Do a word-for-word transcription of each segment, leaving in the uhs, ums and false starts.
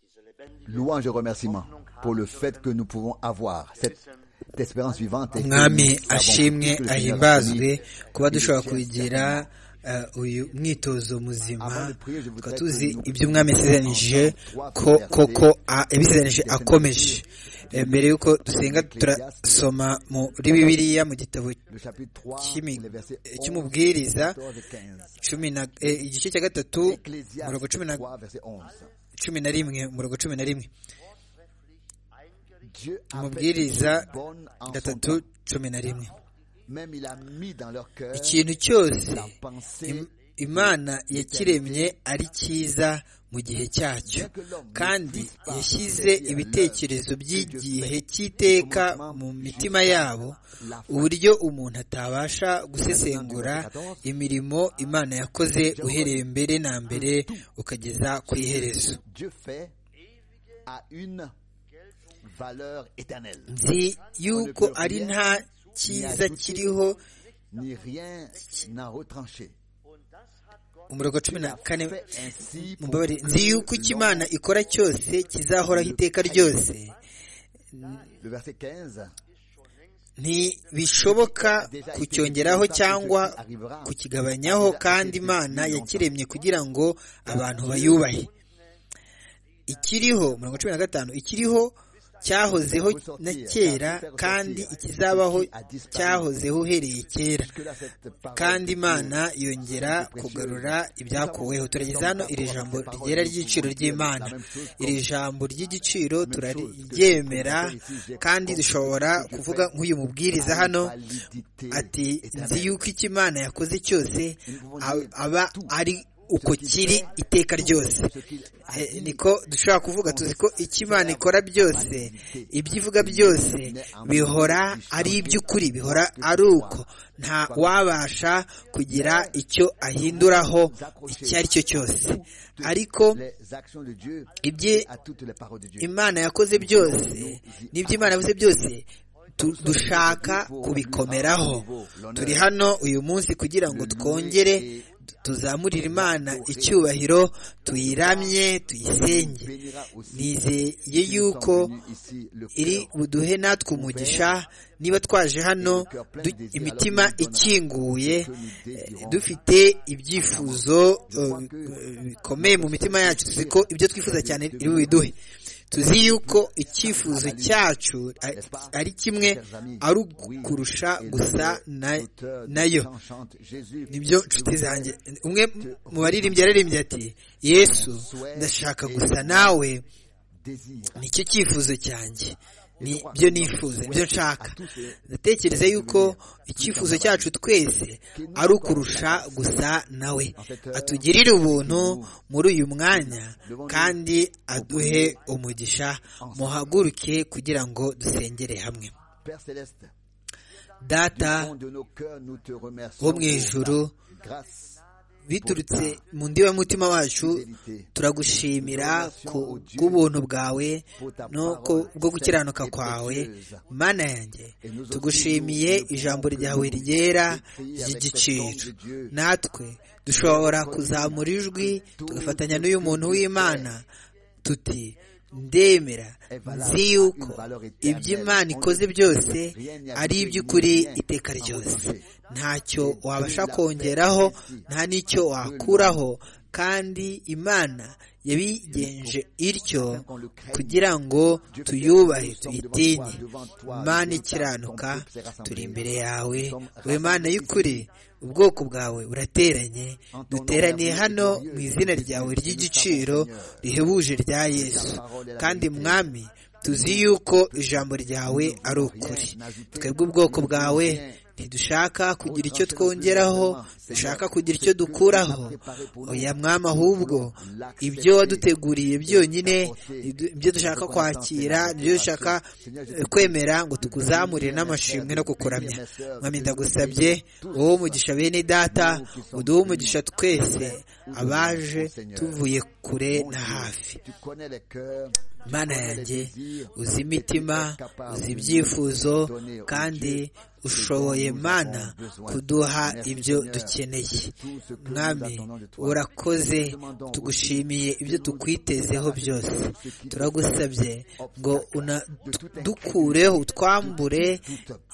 louange et remerciement pour le fait que nous pouvons avoir cette espérance vivante. Umwami ashimwe ahimbazwe kuba dushobora kugira uyu mwitozo muzima, tukaba tuzi ibyo umwami yasezeranije ko koko yabisezeranije akomeje. Mbere y'uko dusenga turasoma muri Bibiliya mu gitabo cy'umubwiriza igice cya gatatu umurongo cumi na rimwe umurongo cumi na rimwe umubwiriza gatatu cumi na rimwe. Ikintu cyose Imana yakiremye ari cyiza mu gihe cyacyo, kandi yashyize ibitekerezo by'igihe cy'iteka mu mitima yabo, uburyo umuntu atabasha gusesengura imirimo Imana yakoze uhereye mbere na mbere ukageza ku iherezo. Nzi yuko ari nta cyiza kiriho. Umurongo cumi na kane mubabare, nzi yuko icyo Imana ikora cyose kizahoraho iteka ryose. Ntibishoboka kucyongeraho cyangwa kukigabanyaho, kandi Imana yakiremye kugira ngo abantu bayubahe. Ikiriho, umurongo cumi na gatanu, ikiriho cyahozeho na kera, kandi ikizabaho cyahozeho uhereye kera, kandi Imana yongera kugarura ibyakuweho. Turageza hano iri jambo ryera ry'igiciro ry'Imana. Iri jambo ry'igiciro turaryemera, kandi dushobora kuvuga nk'uyu mubwiriza hano ati, nzi yuko icyo Imana yakoze cyose aba ari uko kiri iteka ryose. E, niko dushobora kuvuga. Tuzi ko icyo Imana ikora byose, ibyo ivuga byose bihora ari iby'ukuri, bihora ari uko. Nta wabasha kugira icyo ahinduraho icyo ari cyo cyose. Ariko ibyo Imana yakoze byose n'ibyo Imana yavuze byose dushaka kubikomeraho. Turi hano uyu munsi kugira ngo twongere tuzamurire Imana icyubahiro, tuyiramye, tuyisenge. Nizeye yuko iri buduhe natwe umugisha, niba twaje hano imitima ikinguye, dufite ibyifuzo bikomeye mu mitima yacu. Tuzi ko ibyo twifuza cyane iri bubiduhe. Tuzi yuko icyifuzo cyacu ari kimwe, ari ukurusha gusa nayo. Nibyo nshuti zanjye, umwe mu baririmbyi yaririmbye ati, Yesu ndashaka gusa nawe, nicyo cyifuzo cyanjye, nibyo nifuza, nibyo nshaka. Ndatekereza yuko icyifuzo cyacu twese ari ukurusha gusa nawe. Atugirire ubuntu muri uyu mwanya, kandi aduhe umugisha. Muhaguruke kugira ngo dusengere hamwe. Data wo mu ijuru, biturutse mu ndiba y'umutima wacu, turagushimira ku bw'ubuntu bwawe no bwo gukiranuka kwawe. Mana yanjye, tugushimiye ijambo ryawe ryera ry'igiciro. Natwe dushobora kuzamura ijwi tugafatanya n'uyu muntu w'Imana tuti, ndemera, nzi yuko ibyo Imana ikoze byose ari iby'ukuri iteka ryose. Ntacyo wabasha kongeraho, nta n'icyo wakuraho, kandi Imana yabigenje ityo kugira ngo tuyubahe, tuyitinye. Imana ikiranuka, turi imbere yawe, wowe Mana y'ukuri. Ubwoko bwawe burateranye, duteraniye hano mu izina ryawe ry'igiciro rihebuje rya Yesu. Kandi Mwami, tuzi yuko ijambo ryawe ari ukuri. Twebwe ubwoko bwawe ntidushaka kugira icyo twongeraho, dushaka kugira icyo dukuraho. Oya Mwami, ahubwo ibyo waduteguriye byonyine ibyo dushaka kwakira, ibyo dushaka kwemera, ngo tukuzamurire n'amashimwe no kukuramya. Mwami, ndagusabye wowe umugisha bene data, uduhe umugisha twese abaje tuvuye kure na hafi. Mana yanjye, uzi imitima, uzi ibyifuzo, kandi ushoboye mana kuduha ibyo dukeneye. Mwami urakoze, tugushimiye ibyo tukwitezeho byose. Turagusabye ngo dukureho utwambure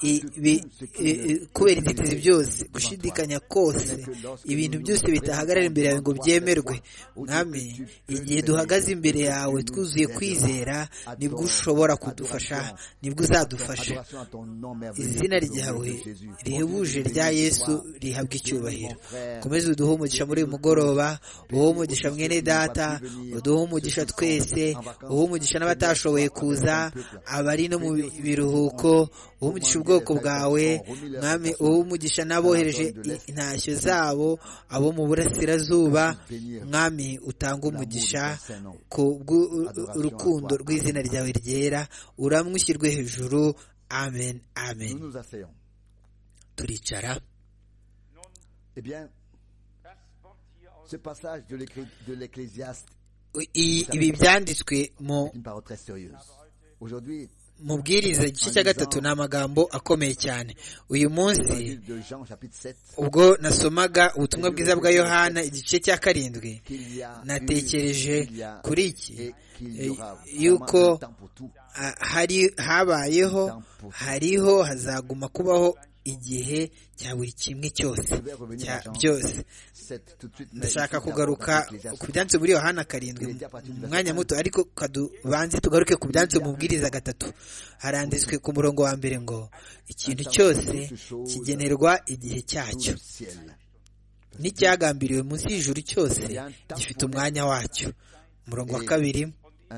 kubera inzitizi byose, gushidikanya kose, ibintu byose bitahagarara imbere yawe ngo byemerwe. Mwami igihe duhagaze imbere yawe twuzuye kwizera, nibwo ushobora kudufasha, nibwo uzadufasha. Izina ryawe rihebuje rya Yesu rihabwa icyubahiro. Komeza uduhe umugisha muri uyu mugoroba, uduhe umugisha mwene data, uduhe umugisha twese, uduhe umugisha n'abatashoboye kuza, abari no mu biruhuko, uduhe umugisha ubwoko bwawe. Mwami uduhe umugisha n'abohereje intashyo zabo, abo mu burasirazuba. Mwami utanga umugisha ku bw'urukundo rw'izina ryawe ryera, uramwishyirwe hejuru. Amen, amen. Turicara. Eh bien, ce passage de l'Ecclésiaste, ibi byanditswe mu aujourd'hui mubwiriza igice cya gatatu ni amagambo akomeye cyane. Uyu munsi ubwo nasomaga ubutumwa bwiza bwa Yohana igice cya karindwi, natekereje kuri iki yuko hari habayeho, hariho, hazaguma kubaho igihe cya buri kimwe cyose cya byose. Ndashaka kugaruka ku byanditse muri Yohana karindwi mu mwanya muto, ariko kadubanze tugaruke ku byanditse mu bwiriza gatatu. Haranditswe ku murongo wa mbere ngo ikintu cyose kigenerwa igihe cyacyo, n'icyagambiriwe munsi y'ijuru cyose gifite umwanya wacyo. Umurongo wa kabiri,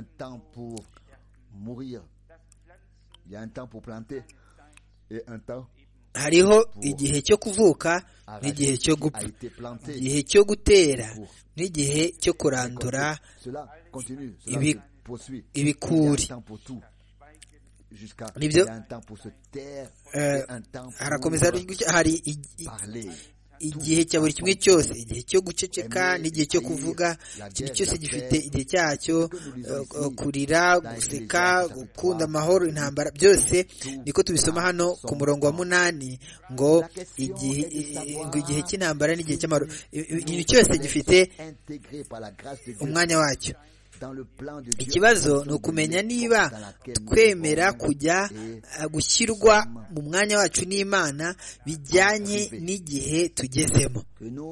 hariho igihe cyo kuvuka n'igihe cyo gupfa, igihe cyo gutera n'igihe cyo kurandura ibikuri. Nibyo harakomeza, hari igihe cya buri kimwe cyose, igihe cyo guceceka n'igihe cyo kuvuga. Ikintu cyose gifite igihe cyacyo, kurira, guseka, gukunda amahoro, intambara, byose niko tubisoma hano ku murongo wa munani ngo igihe ngo igihe cy'intambara n'igihe cy'amahoro. Ikintu cyose gifite umwanya wacyo. Ikibazo ni ukumenya niba twemera kujya gushyirwa mu mwanya wacu n'Imana bijyanye n'igihe tugezemo,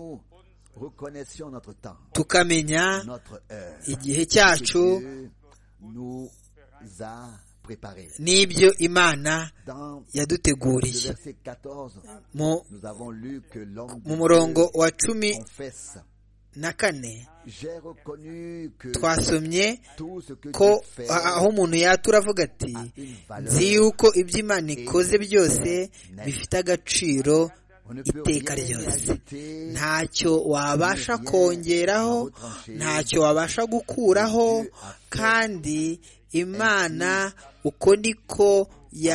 tukamenya igihe cyacu n'ibyo Imana yaduteguriye. Mu murongo wa cumi na kane twasomye ko aho umuntu yatura avuga ati, nzi yuko ibyo Imana ikoze byose bifite agaciro iteka ryose, ntacyo wabasha kongeraho, ntacyo wabasha gukuraho, kandi Imana uko niko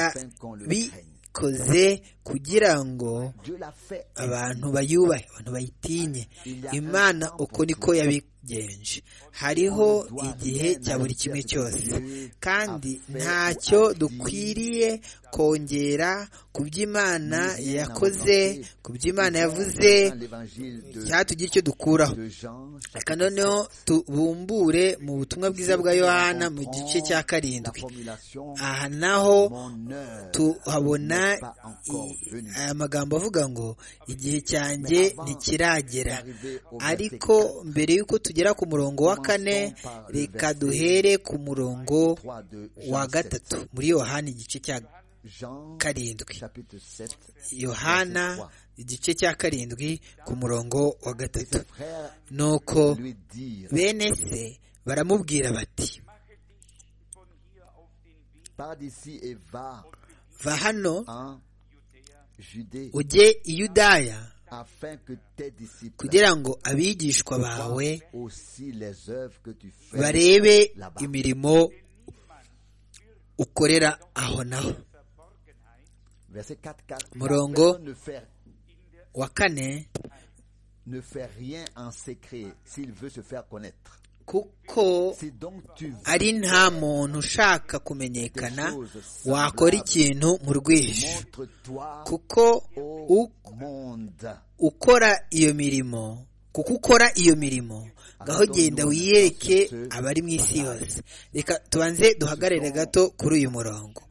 yabikoze kugira ngo abantu bayubahe, abantu bayitinye. Imana uko niko yabigenje. Hariho igihe cya buri kimwe cyose, kandi ntacyo dukwiriye kongera ku by'Imana yakoze, ku by'Imana yavuze, cyatugira icyo dukuraho. Reka noneho tubumbure mu butumwa bwiza bwa Yohana mu gice cya karindwi. Aha naho tuhabona aya magambo avuga ngo igihe cyanjye ntikiragera. Ariko mbere y'uko tugera ku murongo wa kane, reka duhere ku murongo wa gatatu muri Yohana igice cya karindwi. Yohana igice cya karindwi ku murongo wa gatatu. Nuko bene se baramubwira bati, va hano ujye i Yudaya, kugira ngo abigishwa bawe barebe imirimo ukorera aho naho. Murongo wa kane, kuko ari nta muntu ushaka kumenyekana wakora ikintu mu rwihisho, kuko ukora iyo mirimo kuko ukora iyo mirimo ngaho genda wiyereke abari mu isi yose. Reka tubanze duhagarare gato kuri uyu murongo.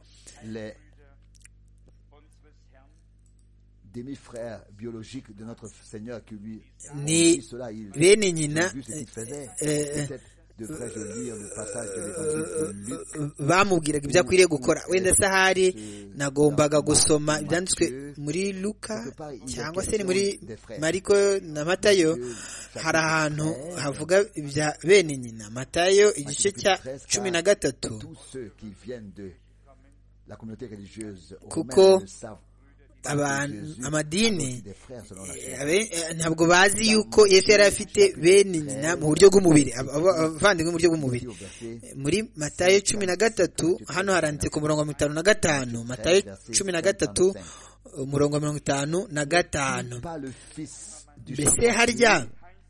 Ni bene nyina bamubwiraga ibyo akwiriye gukora. Wenda sahari nagombaga gusoma ibyanditswe muri Luka cyangwa se ni muri Mariko na Matayo. Hari ahantu havuga ibya bene nyina. Matayo igice cya cumi na gatatu, kuko amadini ntabwo bazi yuko Yesu yari afite bene nyina mu buryo bw'umubiri, abavandimwe mu buryo bw'umubiri. Muri Matayo cumi na gatatu hano haranditse ku murongo wa mirongo itanu na gatanu. Matayo cumi na gatatu umurongo wa mirongo itanu na gatanu. Mbese harya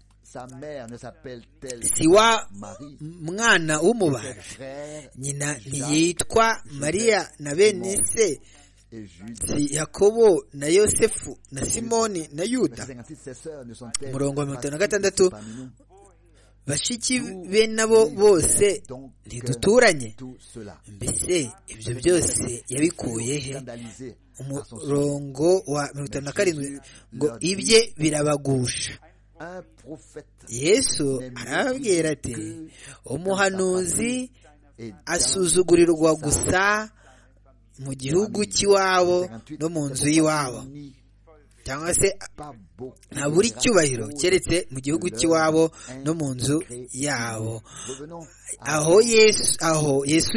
si wa mwana w'umubaji nyina ntiyitwa Mariya na bene se, si Yakobo na Yosefu na Simoni na Yuda? Umurongo wa mirongo itanu na gatandatu, bashiki be nabo bose ntiduturanye? Mbese ibyo byose yabikuye he? Umurongo wa mirongo itanu na karindwi, ngo ibye birabagusha. Yesu arababwira ati, umuhanuzi asuzugurirwa gusa mu gihugu cy'iwabo no mu nzu y'iwabo, cyangwa se ntabura icyubahiro keretse mu gihugu cy'iwabo no mu nzu yabo. Aho Yesu aho Yesu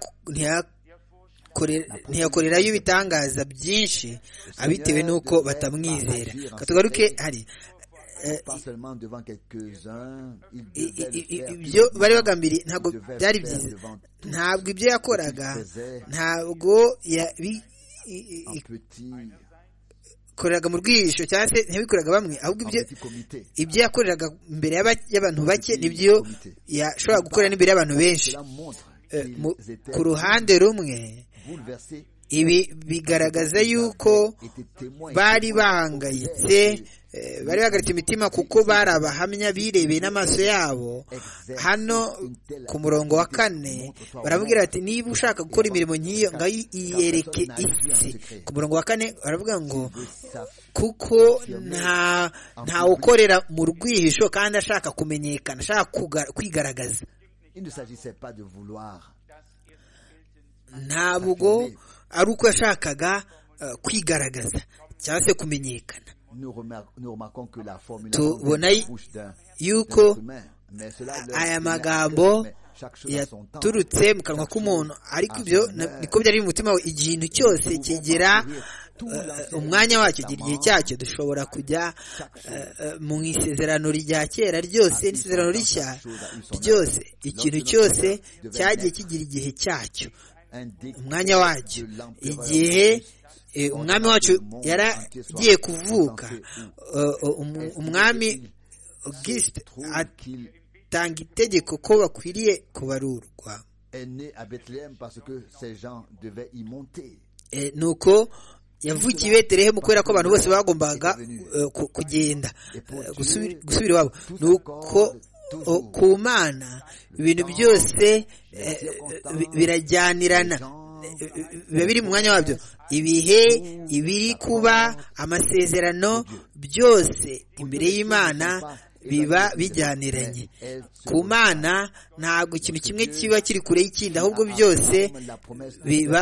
ntiyakorerayo ibitangaza byinshi abitewe n'uko batamwizera. Katugaruke hari ibyo bari bagambiriye ntabwo byari byiza. Ntabwo ibyo yakoraga ntabwo yabikoreraga mu rwihisho cyangwa se ntiyabikoraga bamwe, ahubwo ibyo ibyo yakoreraga imbere y'abantu bake nibyo yashobora gukora n'imbere y'abantu benshi. Ku ruhande rumwe ibi bigaragaza yuko bari bahangayitse, bari bahagaritse imitima kuko bari abahamya birebeye n'amaso yabo. Hano ku murongo wa kane baravugira bati, niba ushaka gukora imirimo nk'iyo ngo iyereke isi. Ku murongo wa kane baravuga ngo kuko nta nta ukorera mu rwihisho kandi ashaka kumenyekana, ashaka kwigaragaza. Ntabwo ari uko yashakaga kwigaragaza cyangwa se kumenyekana. Tubona yuko aya magambo yaturutse mu kanwa k'umuntu, ariko ibyo niko byari mu mutima we. Ikintu cyose kigera umwanya wacyo, gira igihe cyacyo. Dushobora kujya mu isezerano rya kera ryose n'isezerano rishya ryose, ikintu cyose cyagiye kigira igihe cyacyo, umwanya wacyo. Igihe umwami wacu yaragiye kuvuka, umwami Auguste atanga itegeko ko bakwiriye kubarurwa. Nuko yavukiye i Betelehemu kubera ko abantu bose bagombaga kugenda gusubira iwabo. Nuko ku Mana ibintu byose birajyanirana, biba biri mu mwanya wabyo. Ibihe, ibiri kuba, amasezerano, byose imbere y'Imana biba bijyaniranye. Ku Mana ntabwo ikintu kimwe kiba kiri kure y'ikindi, ahubwo byose biba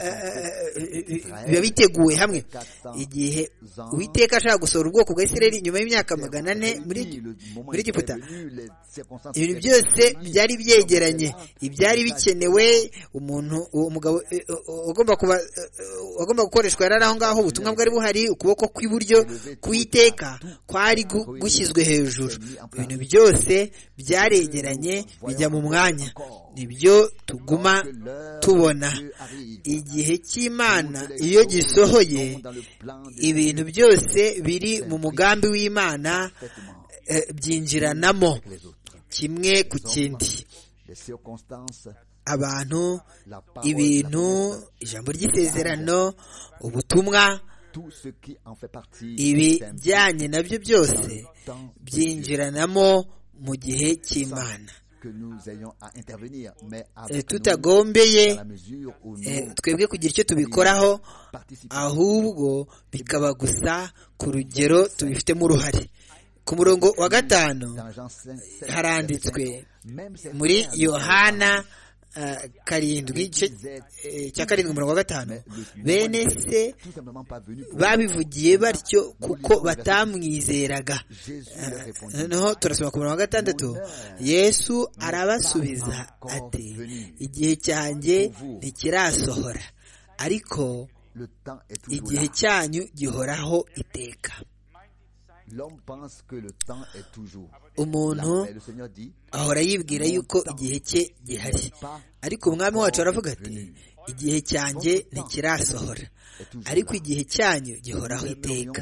biba biteguwe hamwe. Igihe Uwiteka ashaka gusohora ubwoko bwa Isirayeli nyuma y'imyaka magana ane muri muri Egiputa, ibintu byose byari byegeranye, ibyari bikenewe. Umuntu umugabo ugomba kuba agomba gukoreshwa yari aho ngaho, ubutumwa bwari buhari, ukuboko kw'iburyo k'Uwiteka kwari gushyizwe hejuru. Ibintu byose byaregeranye bijya mu mwanya. Nibyo tuguma tubona. Igihe cy'Imana iyo gisohoye, ibintu byose biri mu mugambi w'Imana byinjiranamo. kimwe ku kindi, abantu, ibintu, ijambo ry'isezerano, ubutumwa, ibijyanye nabyo byose byinjiranamo mu gihe cy'Imana. Tutagombeye twebwe kugira icyo tubikoraho, ahubwo bikaba gusa ku rugero tubifitemo uruhare. Ku murongo wa gatanu haranditswe muri Yohana karindwi cya karindwi umurongo wa gatanu, bene se babivugiye batyo kuko batamwizeraga. Noneho turasoma ku murongo wa gatandatu, Yesu arabasubiza ati, igihe cyanjye ntikirasohora, ariko igihe cyanyu gihoraho iteka. Umuntu ahora yibwira yuko igihe cye gihari, ariko umwami wacu aravuga ati, igihe cyanjye ntikirasohora, ariko igihe cyanyu gihoraho iteka.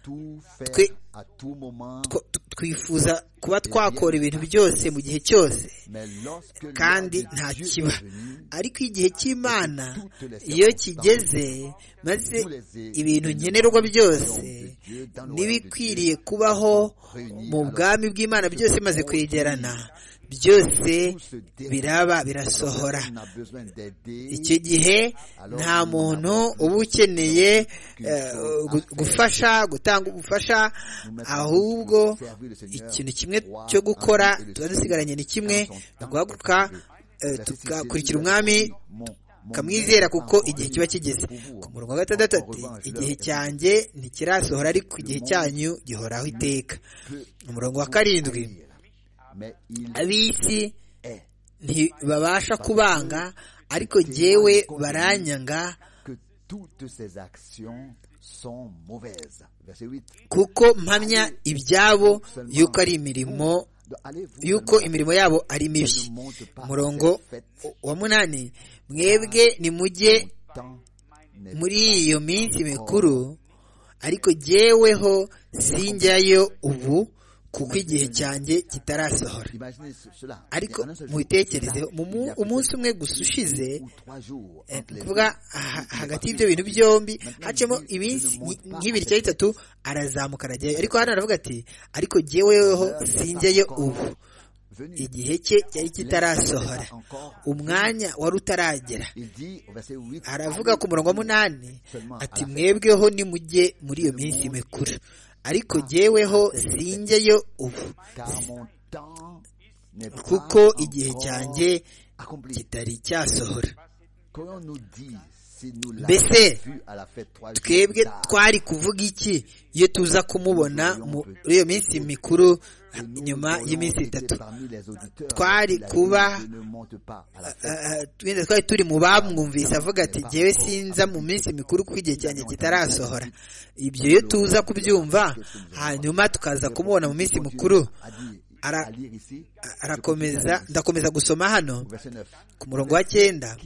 Twifuza kuba twakora ibintu byose mu gihe cyose kandi nta kiba, ariko igihe cy'Imana iyo kigeze, maze ibintu nkenerwa byose n'ibikwiriye kubaho mu bwami bw'Imana byose bimaze kwegerana, byose biraba birasohora. Icyo gihe nta muntu uba ukeneye gufasha gutanga ubufasha, ahubwo ikintu kimwe cyo gukora tuba dusigaranye ni kimwe, guhaguruka tugakurikira umwami kamwizera kuko igihe kiba kigeze. Ku murongo wa gatandatu ati, igihe cyanjye ntikirasohora, ariko igihe cyanyu gihoraho iteka. Umurongo wa karindwi, ab'isi ntibabasha kubanga, ariko jyewe baranyanga, kuko mpamya ibyabo yuko ari imirimo yuko imirimo yabo ari mibi. Umurongo wa munani, mwebwe nimujye muri iyo minsi mikuru, ariko jyeweho sinjyayo ubu, kuko igihe cyanjye kitarasohora. Ariko mubitekerezeho, umunsi umwe gusa ushize, kuvuga hagati y'ibyo bintu byombi hacemo iminsi nk'ibiri cyangwa itatu, arazamuka arajyayo. Ariko hano aravuga ati, ariko jyeweho sinjyayo ubu, igihe cye cyari kitarasohora, umwanya wari utaragera. Aravuga ku murongo wa munani ati, mwebweho nimujye muri iyo minsi mikuru, ariko jyeweho sinjyeyo ubu, kuko igihe cyanjye kitari cyasohora. Mbese twebwe twari kuvuga iki iyo tuza kumubona muri iyo minsi mikuru nyuma y'iminsi itatu? Twari kuba twari turi mu bamwumvise avuga ati, jyewe sinza mu minsi mikuru kuko igihe cyanjye kitarasohora. Ibyo iyo tuza kubyumva hanyuma tukaza kumubona mu minsi mikuru, arakomeza ndakomeza gusoma hano ku murongo wa cyenda,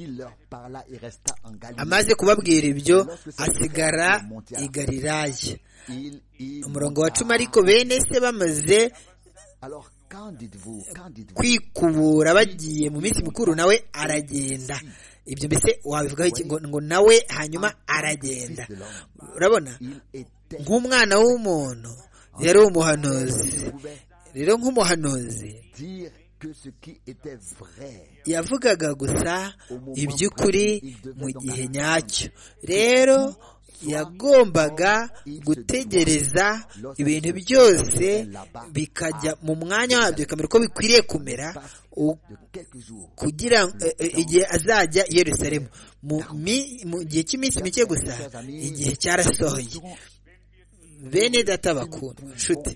amaze kubabwira ibyo asigara i Galilaya. Umurongo wa cumi, ariko bene se bamaze kwikubura bagiye mu minsi mikuru, nawe aragenda. Ibyo mbese wabivugaho iki? Ngo nawe hanyuma aragenda. Urabona, nk'umwana w'umuntu yari umuhanuzi. Rero nk'umuhanuzi yavugaga gusa iby'ukuri mu gihe nyacyo. Rero yagombaga gutegereza ibintu byose bikajya mu mwanya wabyo, bikamera uko bikwiriye kumera, kugira igihe azajya i Yerusalemu. Mu gihe cy'iminsi mike gusa igihe cyarasohoye. Bene data bakundwa, nshuti,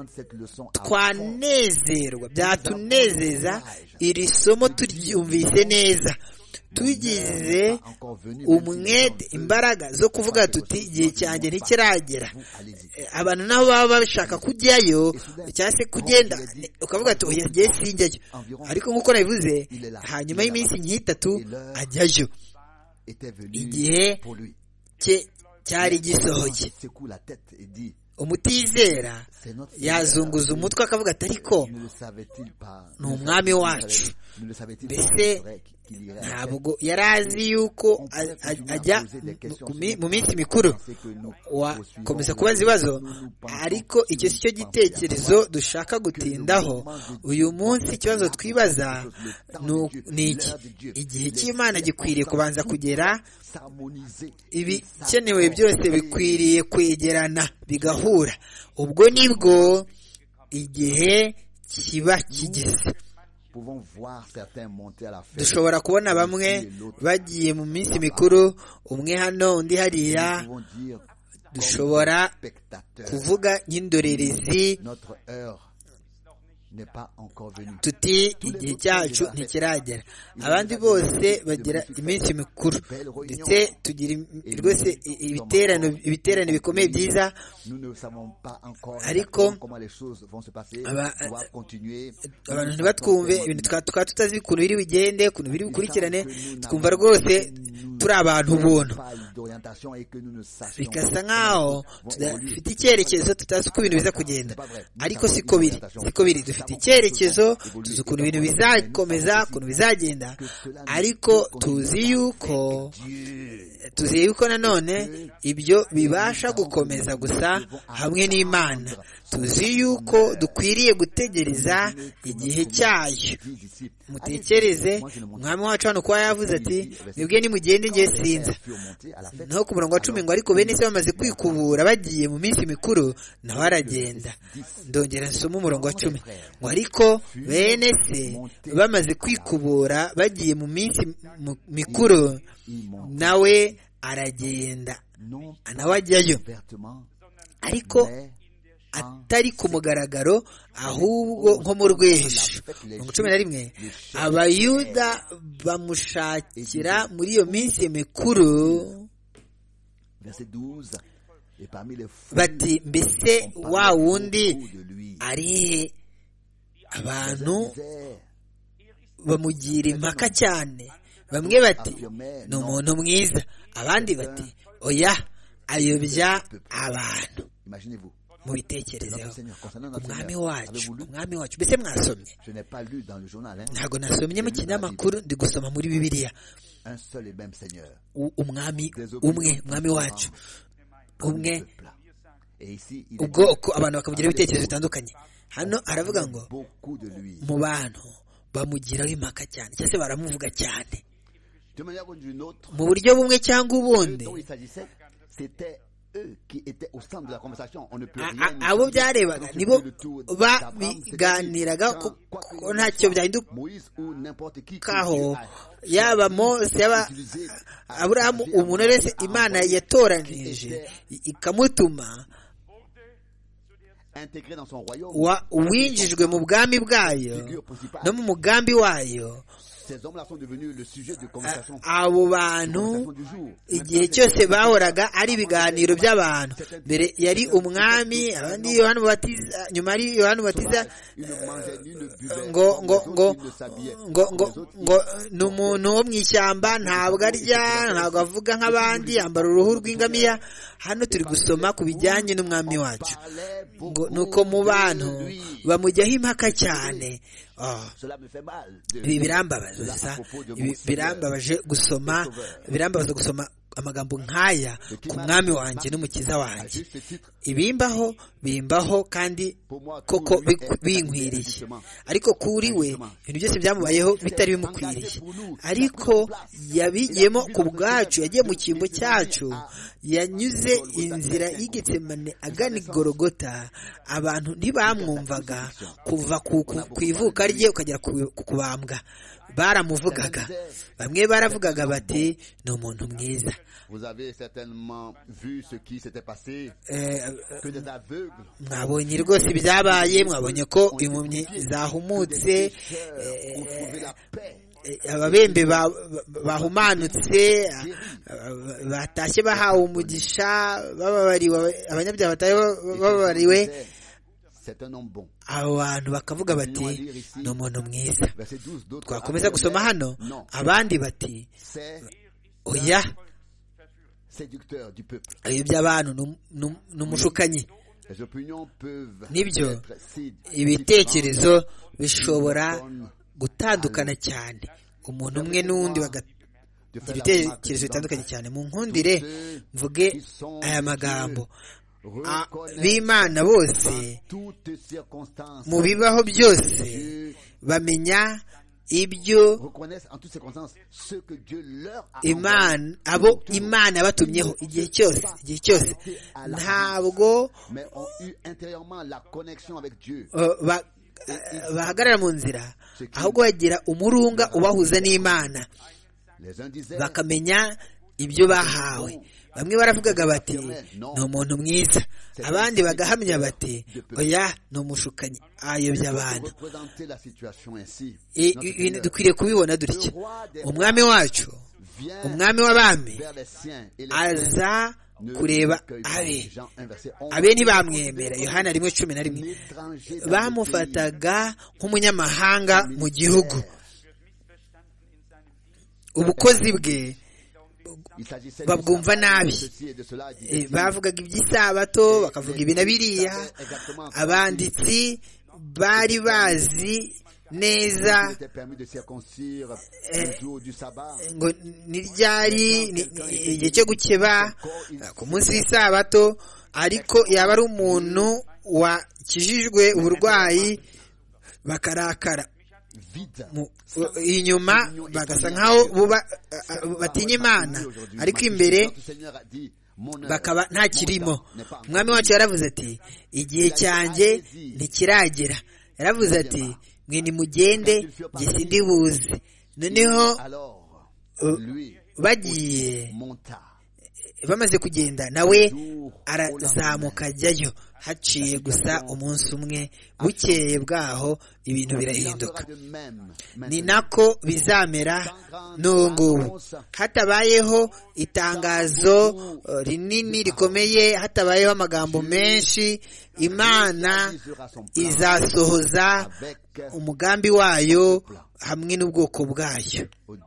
twanezerwa, byatunezeza iri somo turyumvise neza, tugize umwete, imbaraga zo kuvuga tuti, igihe cyanjye ntikiragera. Abantu nabo baba bashaka kujyayo cyangwa se kugenda, ukavuga ati, oya ngiye sinjyayo. Ariko nk'uko nabivuze, hanyuma y'iminsi nk'itatu ajyayo. Igihe cye cyari gisohoye. umutizera yazunguza umutwe akavuga ati ariko ni umwami wacu. Mbese ntabwo yari azi yuko ajya mu minsi mikuru. wakomeza kubaza ibibazo, ariko icyo si cyo gitekerezo dushaka gutindaho uyu munsi. Ikibazo twibaza ni iki: igihe cy'Imana gikwiriye kubanza kugera, ibikenewe byose bikwiriye kwegerana bigahura, ubwo nibwo igihe kiba kigeze. Dushobora kubona bamwe bagiye mu minsi mikuru, umwe hano undi hariya. Dushobora kuvuga nk'indorerezi tuti igihe cyacu ntikiragera. Abandi bose bagira iminsi mikuru, ndetse tugira rwose ibiterane ibiterane bikomeye byiza, ariko abantu ntibatwumve ibintu tukaba tutazi ukuntu biri bigende, ukuntu biri bukurikirane. Twumva rwose turi abantu buntu, bigasa nk'aho tudafite icyerekezo, tutazi uko ibintu biza kugenda. Ariko siko biri, siko biri. Dufite icyerekezo, tuzi ukuntu ibintu bizakomeza, ukuntu bizagenda, ariko tuzi yuko tuzi yuko nanone ibyo bibasha gukomeza gusa hamwe n'Imana. Tuzi yuko dukwiriye gutegereza igihe cyayo. Mutekereze, umwami wacu hano kuba yavuze ati mwebwe nimugende ngiye sinza. Naho ku murongo wa cumi ngo ariko bene se bamaze kwikubura bagiye mu minsi mikuru, nawe aragenda. Ndongera nsoma umurongo wa cumi ngo ariko bene se bamaze kwikubura bagiye mu minsi mikuru, nawe aragenda, nawe ajyayo, ariko atari ku mugaragaro, ahubwo nko mu rwihisho. Mirongo cumi na rimwe Abayuda bamushakira muri iyo minsi mikuru bati mbese wa wundi ari abantu bamugira impaka cyane. Bamwe bati ni umuntu mwiza, abandi bati oya ayobya abantu. Mubitekerezeho, umwami wacu, umwami wacu. Mbese mwasomye? Ntabwo nasomye mu kinyamakuru, ndi gusoma muri Bibiliya. Umwami umwe, umwami wacu umwe, ubwoko abantu bakamugira ibitekerezo bitandukanye. Hano aravuga ngo mu bantu bamugiraho impaka cyane, cyangwa se baramuvuga cyane mu buryo bumwe cyangwa ubundi. Abo byarebaga nibo babiganiraga ko ntacyo byahindukaho, yaba Mose, yaba Aburahamu, umuntu wese Imana yatoranije ikamutuma, winjijwe mu bwami bwayo no mu mugambi wayo. Abo bantu igihe cyose bahoraga ari ibiganiro by'abantu. Mbere yari umwami, abandi Yohana Umubatiza, nyuma ari Yohana Umubatiza, ngo ngo ngo ngo ngo ngo ni umuntu wo mu ishyamba, ntabwo arya, ntabwo avuga nk'abandi, yambara uruhu rw'ingamiya. Hano turi gusoma ku bijyanye n'umwami wacu, ngo nuko mu bantu bamujyaho impaka cyane. Ibi birambabaje, birambabaje gusoma, birambabaza gusoma amagambo nk'aya ku mwami wanjye n'umukiza wanjye. Ibimbaho bimbaho kandi koko binkwiriye, ariko kuri we ibintu byose byamubayeho bitari bimukwiriye, ariko yabigiyemo ku bwacu. Yagiye mu cyimbo cyacu, yanyuze inzira y'Getsemane agana i Gologota. Abantu ntibamwumvaga kuva ku ivuka rye ukagera ku kubambwa. Baramuvugaga, bamwe baravugaga bati ni umuntu mwiza. Mwabonye rwose ibyabaye, mwabonye ko impumyi zahumutse, ababembe bahumanutse, batashye bahawe umugisha, bababariwe, abanyabyaha bataye bababariwe. Abo bantu bakavuga bati ni umuntu mwiza. Twakomeza gusoma hano, abandi bati oya ayobya abantu, ni umushukanyi, nibyo ibitekerezo bishobora gutandukana cyane, umuntu umwe n'undi bagagira ibitekerezo bitandukanye cyane. mu nkundire mvuge aya magambo: b'Imana bose mu bibaho byose bamenya ibyo Imana abo Imana yabatumyeho igihe cyose igihe cyose ntabwo bahagarara mu nzira, ahubwo bagira umurunga ubahuza n'Imana, bakamenya ibyo bahawe. Bamwe baravugaga bati ni umuntu mwiza, abandi bagahamya bati oya ni umushukanyi, ayobya abantu. Dukwiriye kubibona dutya: umwami wacu, umwami w'abami, aza kureba abe abe ntibamwemera. Yohana rimwe cumi na rimwe, bamufataga nk'umunyamahanga mu gihugu. Ubukozi bwe babwumva nabi, bavugaga iby'isabato, bakavuga ibi na biriya. Abanditsi bari bazi neza ngo ni ryari igihe cyo gukeba ku munsi w'isabato, ariko yaba ari umuntu wakijijwe uburwayi bakarakara inyuma, bagasa nkaho batinya Imana, ariko imbere bakaba nta kirimo. Umwami wacu yaravuze ati igihe cyanjye ntikiragera. Yaravuze ati mwe nimugende njye sindibuze. Noneho bagiye bamaze kugenda, nawe arazamuka ajyayo. Haciye gusa umunsi umwe, bukeye bwaho ibintu birahinduka. Ni nako bizamera n'ubungubu. Hatabayeho itangazo rinini rikomeye, hatabayeho amagambo menshi, Imana izasohoza umugambi wayo hamwe n'ubwoko bwayo.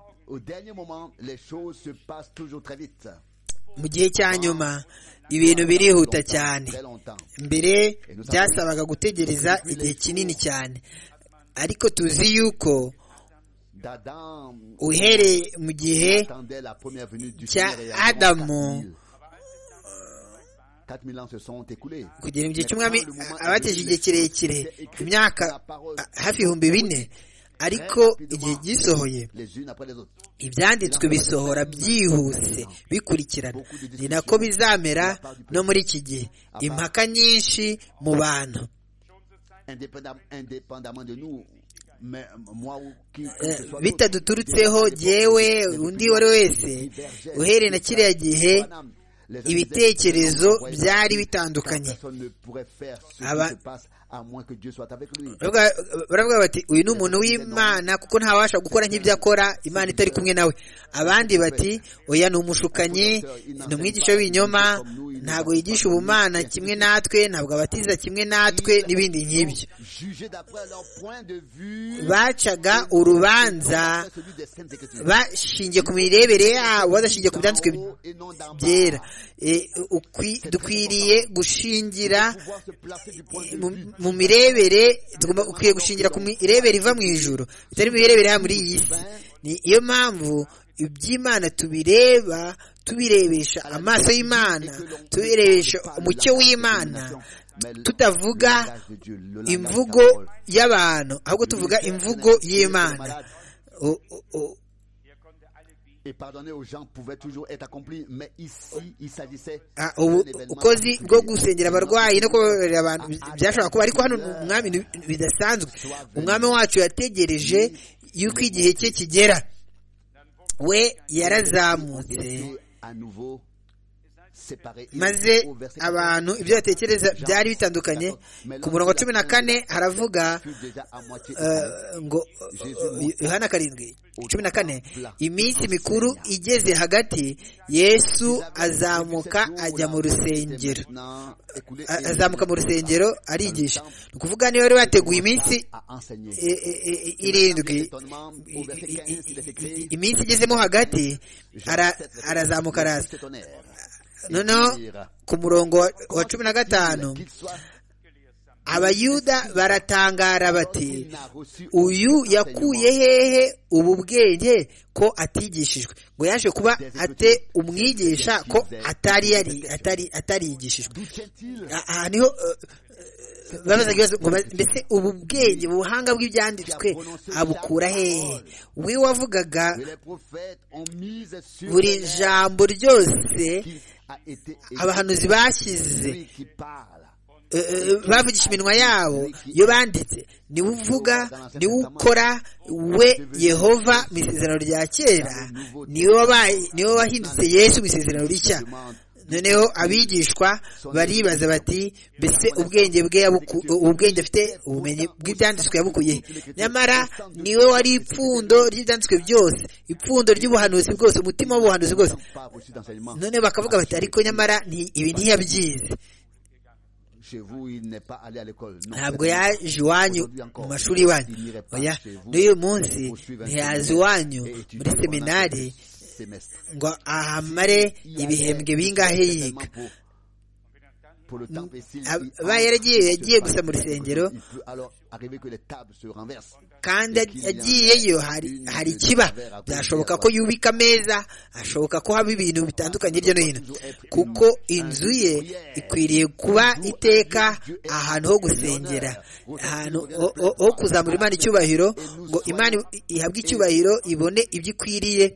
Mu gihe cya nyuma ibintu birihuta cyane. Mbere byasabaga gutegereza igihe kinini cyane, ariko tuzi yuko uhereye mu gihe cya Adamu kugera mu gihe cy'umwami, abateje igihe kirekire, imyaka hafi ibihumbi bine, ariko igihe gisohoye ibyanditswe bisohora byihuse bikurikirana. Ni nako bizamera no muri iki gihe. Impaka nyinshi mu bantu, bitaduturutseho jyewe undi uwo ari wese, uhereye na kiriya gihe ibitekerezo byari bitandukanye. Baravuga bati uyu ni umuntu w'Imana kuko ntawabasha gukora nk'ibyo akora Imana itari kumwe nawe. Abandi bati oya ni umushukanyi, ni umwigisha w'ibinyoma, ntabwo yigisha ubumana kimwe natwe, ntabwo abatiza kimwe natwe, n'ibindi nk'ibyo. Bacaga urubanza bashingiye ku mirebere yabo, badashingiye ku byanditswe byera. Dukwiriye gushingira mu mirebere, ukwiye gushingira ku mirebere iva mu ijuru, bitari mu mirebere ya muri iyi si. Niyo mpamvu iby'Imana tubireba tubirebesha amaso y'Imana, tubirebesha umucyo w'Imana, tutavuga imvugo y'abantu, ahubwo tuvuga imvugo y'Imana. Ubukozi bwo gusengera abarwayi no kubabarira abantu byashobora kuba, ariko hano umwami bidasanzwe. Umwami wacu yategereje yuko igihe cye kigera. We yarazamutse, maze abantu ibyo batekereza byari bitandukanye. Ku murongo wa cumi na kane haravuga ngo, Yohana karindwi cumi na kane, iminsi mikuru igeze hagati, Yesu azamuka ajya mu rusengero, azamuka mu rusengero arigisha. Ni ukuvuga niba bari bateguye iminsi irindwi, iminsi igezemo hagati arazamuka araza. noneho ku murongo wa cumi na gatanu abayuda baratangara bati uyu yakuye hehe ubu bwenge ko atigishijwe, ngo yaje kuba ate umwigisha ko atari yari atari atarigishijwe. Aha niho babazaga ngo mbese ubu bwenge ubuhanga bw'ibyanditswe abukura hehe? We wavugaga buri jambo ryose abahanuzi bashyize bavugisha iminwa yabo iyo banditse, niwe uvuga niwe ukora, we Yehova mu isezerano rya kera niwe wahindutse Yesu mu isezerano rishya. Noneho abigishwa baribaza bati mbese ubwenge bwe ubwenge afite ubumenyi bw'ibyanditswe yabukuye? Nyamara niwe wari ipfundo ry'ibyanditswe byose, ipfundo ry'ubuhanuzi bwose, umutima w'ubuhanuzi bwose. None bakavuga bati ariko nyamara ibi ntiyabyize, ntabwo yaje iwanyu mu mashuri iwanyu, oya n'uyu munsi ntiyaza iwanyu muri seminari ngo ahamare ibihembwe bingahe yiga. Abaye yaragiye yagiye gusa mu rusengero kandi agiyeyo hari hari ikiba, byashoboka ko yubika ameza, ashoboka ko haba ibintu bitandukanye hirya no hino, kuko inzu ye ikwiriye kuba iteka ahantu ho gusengera, ahantu ho kuzamura Imana icyubahiro, ngo Imana ihabwe icyubahiro, ibone ibyo ikwiriye.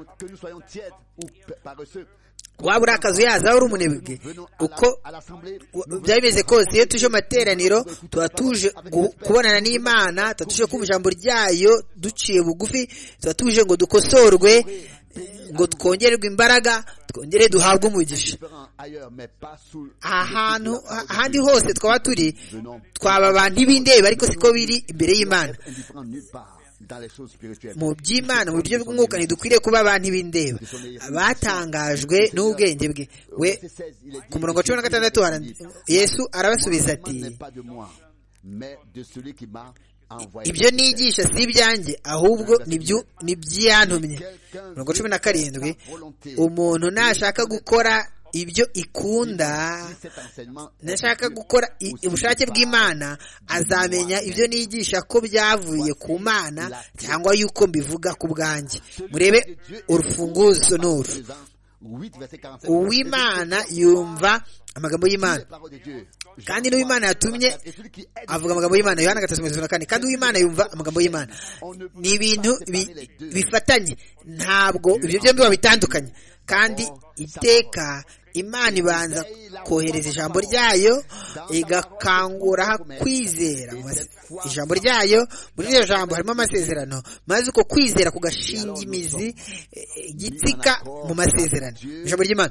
Waba uri akazu yaza uri umunebwe, uko byaba bimeze kose, iyo tuje mu materaniro tuba tuje kubonana n'Imana, tuba tuje kumva ijambo ryayo duciye bugufi, tuba tuje ngo dukosorwe, ngo twongererwe imbaraga, twongere duhabwe umugisha. Ahantu ahandi hose twaba turi twaba abantu b'indeba, ariko siko biri imbere y'Imana. Mu by'Imana mu buryo bw'umwuka ntidukwiriye kuba abantu b'indeba batangajwe n'ubwenge bwe. We ku murongo wa cumi na gatandatu Yesu arabasubiza ati ibyo nigisha si ibyanjye ahubwo ni iby'iyantumye. Murongo cumi na karindwi umuntu nashaka gukora ibyo ikunda, nashaka gukora ubushake bw'Imana, azamenya ibyo nigisha ko byavuye ku Mana cyangwa yuko mbivuga ku bwanjye. Murebe urufunguzo n'uru. Uw'Imana yumva amagambo y'Imana, kandi n'uw'Imana yatumye avuga amagambo y'Imana. Yohana gatatu mirongo itatu na kane. Kandi uw'Imana yumva amagambo y'Imana. Ni ibintu bifatanye, ntabwo ibyo byombi babitandukanye. Kandi iteka Imana ibanza kohereza ijambo ryayo, igakangura kwizera ijambo ryayo. Muri iryo jambo harimo amasezerano, maze uko kwizera kugashinga imizi gitsika mu masezerano, ijambo ry'Imana.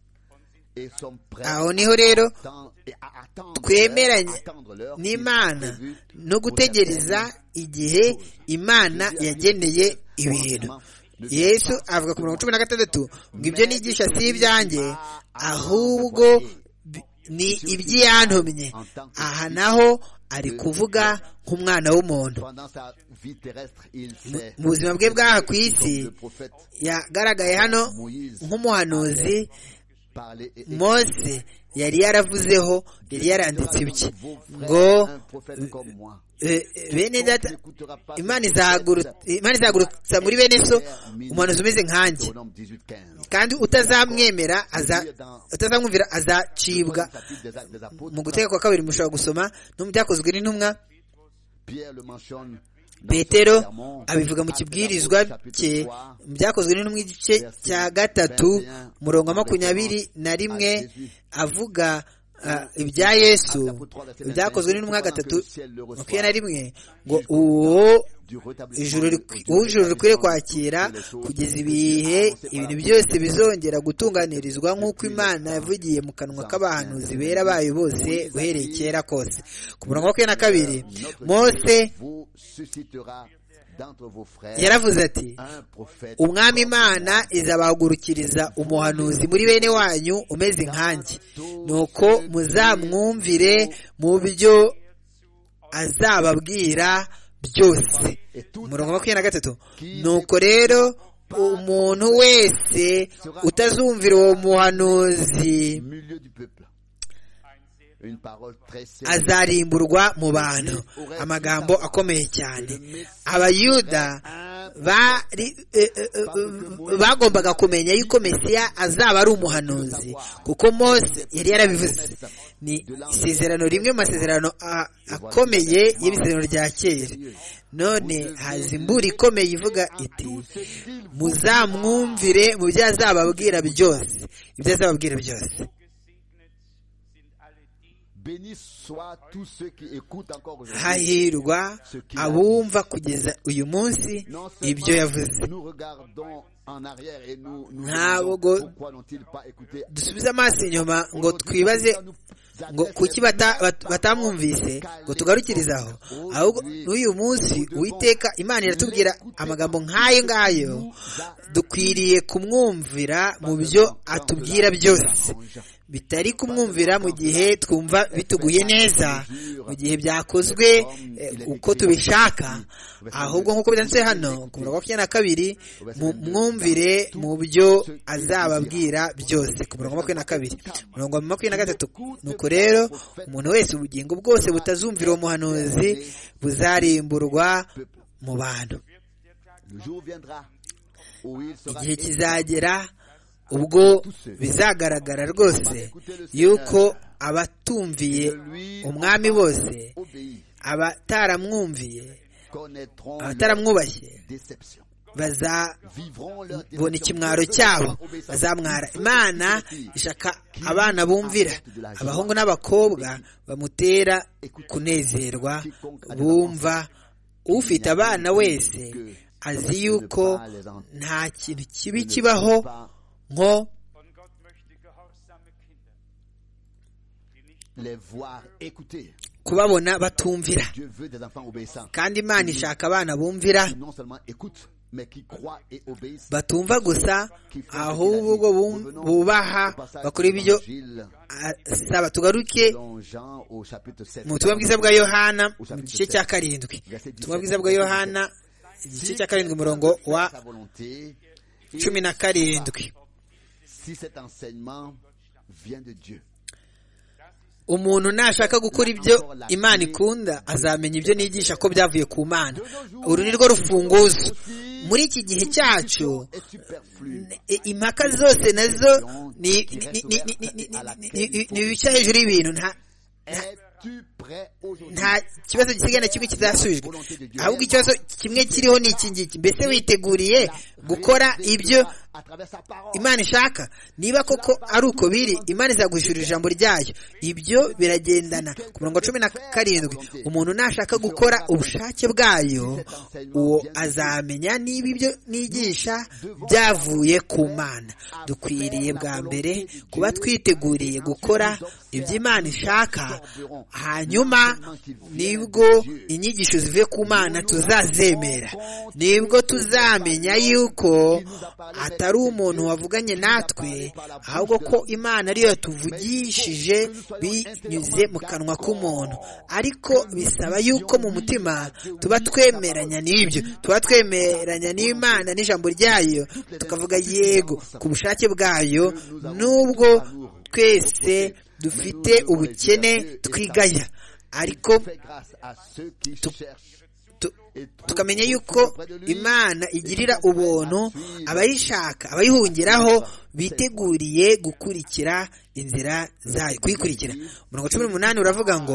Aho niho rero twemeranya n'Imana no gutegereza igihe Imana yageneye ibintu. Yesu avuga ku mirongo cumi na gatandatu ngo ibyo nigisha si ibyanjye ahubwo ni iby'iyantumye. Aha naho ari kuvuga nk'umwana w'umuntu. Mu buzima bwe bw'aha ku isi yagaragaye hano nk'umuhanuzi. Mose yari yaravuzeho, yari yaranditse ibiki ngo bene data Imana izahagurutsa muri bene so umuhanuzi umeze nkanjye, kandi utazamwemera utazamwumvira azacibwa. Mu Gutegeka kwa kabiri mushobora gusoma no mu Byakozwe n'Intumwa. Petero abivuga mu kibwirizwa cye mu Byakozwe n'Intumwa igice cya gatatu murongo wa makumyabiri na rimwe, avuga ibya Yesu. Byakozwe n'Intumwa gatatu makumyabiri na rimwe ngo uwo ijuru rikwiriye kwakira kugeza ibihe ibintu byose bizongera gutunganirizwa nk'uko Imana yavugiye mu kanwa k'abahanuzi bera bayo bose uhereye kera kose. Ku murongo wa makumyabiri na kabiri Mose yaravuze ati umwami Imana izabahagurukiriza umuhanuzi muri bene wanyu umeze nkanjye, nuko muzamwumvire mu byo azababwira byose. Umurongo wa makumyabiri na gatatu nuko rero umuntu wese utazumvira uwo muhanuzi azarimburwa mu bantu. Amagambo akomeye cyane. Abayuda bari bagombaga kumenya yuko Mesiya azaba ari umuhanuzi, kuko Mose yari yarabivuze. Ni isezerano rimwe mu masezerano akomeye y'ibisezerano rya kera. None haza imbura ikomeye ivuga iti muzamwumvire mu byo azababwira byose, ibyo azababwira byose. Hahirwa abumva kugeza uyu munsi ibyo yavuze. Ntabwo dusubize amaso inyuma ngo twibaze ngo kuki batamwumvise ngo tugarukirizaho, ahubwo n'uyu munsi Uwiteka Imana iratubwira amagambo nk'ayo ngayo, dukwiriye kumwumvira mu byo atubwira byose, bitari kumwumvira mu gihe twumva bituguye neza, mu gihe byakozwe uko tubishaka, ahubwo nk'uko byanditse hano ku murongo wa makumyabiri na kabiri, mwumvire mu byo azababwira byose. Ku murongo wa makumyabiri na kabiri, umurongo wa makumyabiri na gatatu, nuko rero umuntu wese ubugingo bwose butazumvira uwo muhanuzi buzarimburwa mu bantu. Igihe kizagera ubwo bizagaragara rwose yuko abatumviye umwami bose, abataramwumviye, abataramwubashye bazabona ikimwaro cyabo, bazamwara. Imana ishaka abana bumvira, abahungu n'abakobwa bamutera kunezerwa, bumva. Ufite abana wese azi yuko nta kintu kibi kibaho nko kubabona batumvira, kandi Imana ishaka abana bumvira, batumva gusa, ahubwo bubaha, bakora ibyo asaba. Tugaruke mu butumwa bwiza bwa Yohana mu gice cya karindwi. Ubutumwa bwiza bwa Yohana igice cya karindwi umurongo wa cumi na karindwi. Umuntu nashaka gukora ibyo Imana ikunda, azamenya ibyo nigisha ko byavuye ku Mana. Uru ni rwo rufunguzo. Muri iki gihe cyacu impaka zose nazo ni ibica hejuru y'ibintu. Nta nta kibazo gisigana kimwe kizasubijwe, ahubwo ikibazo kimwe kiriho ni iki ngiki: mbese witeguriye gukora ibyo Imana ishaka? Niba koko ari uko biri, Imana izaguhishurira ijambo ryayo. Ibyo biragendana. Ku murongo cumi na karindwi, umuntu nashaka gukora ubushake bwayo, uwo azamenya niba ibyo nigisha byavuye ku Mana. Dukwiriye bwa mbere kuba twiteguriye gukora ibyo Imana ishaka, hanyuma nibwo inyigisho zivuye ku Mana tuzazemera, nibwo tuzamenya yuko atari umuntu wavuganye natwe, ahubwo ko Imana ariyo yatuvugishije binyuze mu kanwa k'umuntu. Ariko bisaba yuko mu mutima tuba twemeranya n'ibyo, tuba twemeranya n'Imana n'ijambo ryayo, tukavuga yego ku bushake bwayo, nubwo twese dufite ubukene twigaya, ariko tukamenya yuko Imana igirira ubuntu abayishaka, abayihungiraho biteguriye gukurikira inzira zayo, kuyikurikira. Umurongo cumi n'umunani uravuga ngo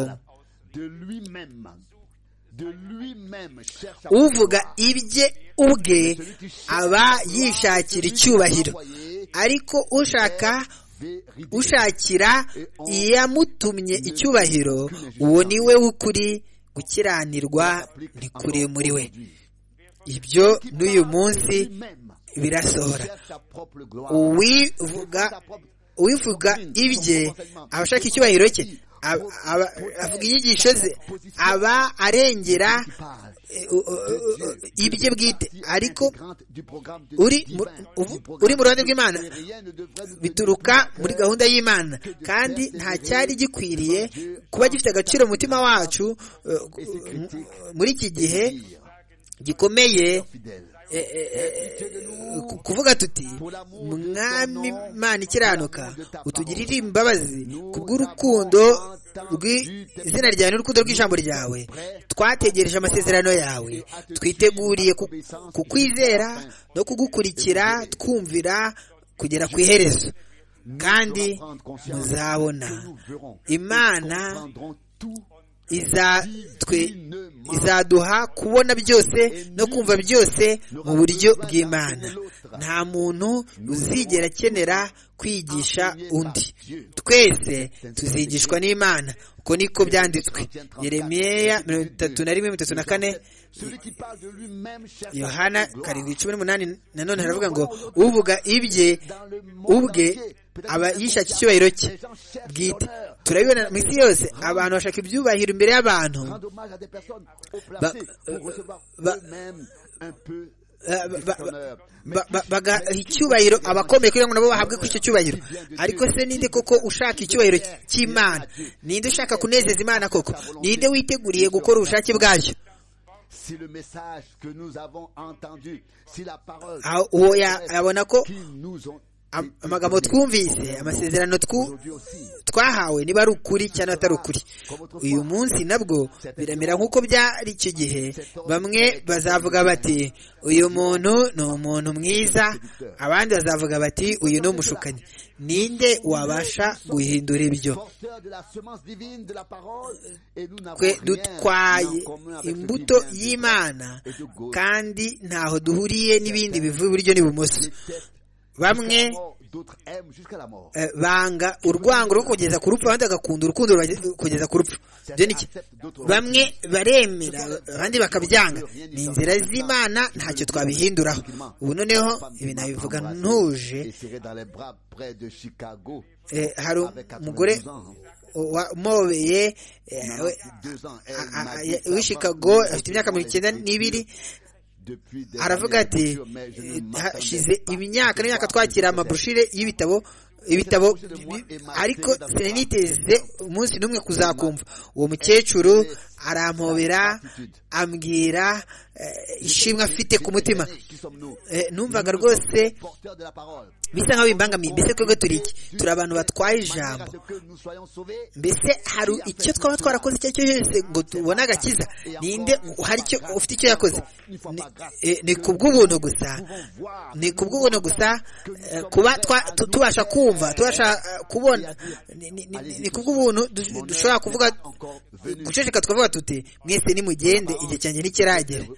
uvuga ibye ubwe aba yishakira icyubahiro, ariko ushaka ushakira iyamutumye icyubahiro, uwo ni we w'ukuri, gukiranirwa ni kure muri we. Ibyo n'uyu munsi birasohora. Uwivuga uwivuga ibye abashaka icyubahiro cye, avuga inyigisho ze, aba arengera ibye bwite. Ariko uri uri mu ruhande rw'Imana bituruka muri gahunda y'Imana, kandi nta cyari gikwiriye kuba gifite agaciro mu mutima wacu muri iki gihe gikomeye kuvuga tuti mwami Imana ikiranuka utugirire imbabazi kubw'urukundo rw'izina ryawe n'urukundo rw'ijambo ryawe twategereje amasezerano yawe twiteguriye kukwizera no kugukurikira twumvira kugera ku iherezo kandi muzabona Imana izatwe izaduha kubona byose no kumva byose mu buryo bw'Imana. Nta muntu uzigera akenera kwigisha undi, twese tuzigishwa n'Imana. Uko niko byanditswe. Yeremiya mirongo itatu na rimwe mirongo itatu na kane, Yohana karindwi cumi n'umunani nanone haravuga ngo uvuga ibye ubwe aba yishaka icyubahiro cye bwite. Turabibona mu isi yose abantu bashaka ibyubahiro imbere y'abantu bagaha icyubahiro abakomeye kugira ngo nabo bahabwe kuri icyo cyubahiro. Ariko se ninde koko ushaka icyubahiro cy'Imana? Ninde ushaka kunezeza Imana koko? Ninde witeguriye gukora ubushake bwayo? Uwo yabona ko amagambo twumvise, amasezerano twahawe niba ari ukuri cyangwa atari ukuri. Uyu munsi nabwo biramera nk'uko byari icyo gihe. Bamwe bazavuga bati uyu muntu ni umuntu mwiza, abandi bazavuga bati uyu ni umushukanyi. Ninde wabasha guhindura ibyo? Twe dutwaye imbuto y'Imana kandi ntaho duhuriye n'ibindi bivuye iburyo n'ibumoso. Bamwe banga urwango rwo kugeza ku rupfu, abandi bagakunda urukundo kugeza ku rupfu. Bamwe baremera, abandi bakabyanga. Ni inzira z'Imana, ntacyo twabihinduraho. Ubu noneho ibi nabivuga ntuje. Hari umugore wamobeye w'i Chicago, afite imyaka mirongo icyenda n'ibiri. Aravuga ati hashize imyaka n'imyaka twakira amabrushire y'ibitabo ibitabo ariko siniteze umunsi n'umwe kuzakumva. Uwo mukecuru arampobera ambwira ishimwe afite ku mutima. Numvaga rwose bisa nkaho bimbangamiye. Mbese twebwe turi iki? Turi abantu batwaye ijambo. Mbese hari icyo twaba twarakoze icyo cyose ngo tubone agakiza? Ninde hari icyo ufite icyo yakoze? Ni kubw'ubuntu gusa, ni kubw'ubuntu gusa kuba tubasha kumva, tubasha kubona. Ni kubw'ubuntu dushobora kuvuga, guceceka tukavuga tuti mwese nimugende igihe cyanjye ntikiragera.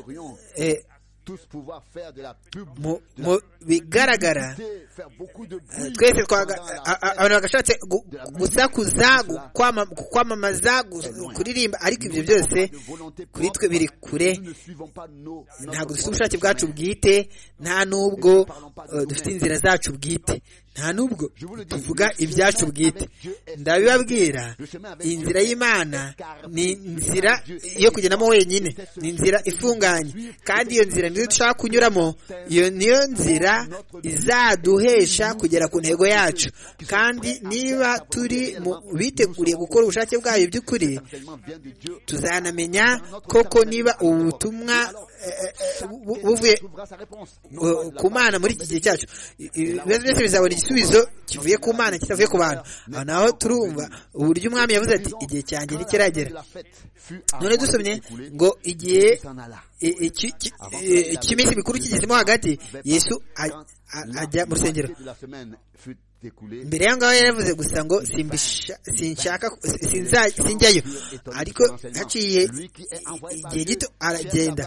Mu bigaragara twese abantu bagashatse gusakuza, kwamamaza, kuririmba, ariko ibyo byose kuri twe biri kure. Ntabwo dufite ubushake bwacu bwite, nta nubwo dufite inzira zacu bwite, nta nubwo tuvuga ibyacu bwite. Ndabibabwira, inzira y'Imana ni inzira yo kugendamo wenyine, ni inzira ifunganye, kandi iyo nzira niyo dushaka kunyuramo. Iyo niyo nzira izaduhesha kugera ku ntego yacu. Kandi niba turi mu biteguriye gukora ubushake bwayo by'ukuri, tuzanamenya koko niba ubu butumwa buvuye ku Mana muri iki gihe cyacu. Ibibazo byose bizabona igisubizo kivuye ku Mana, kitavuye ku bantu. Aho naho turumva uburyo Umwami yavuze ati igihe cyanjye ntikiragera. None dusomye ngo igihe cy'iminsi mikuru kigezemo hagati, Yesu ajya mu rusengero. Mbere y'aho ngaho yaravuze gusa ngo sinshaka sinjyayo, ariko haciye igihe gito aragenda.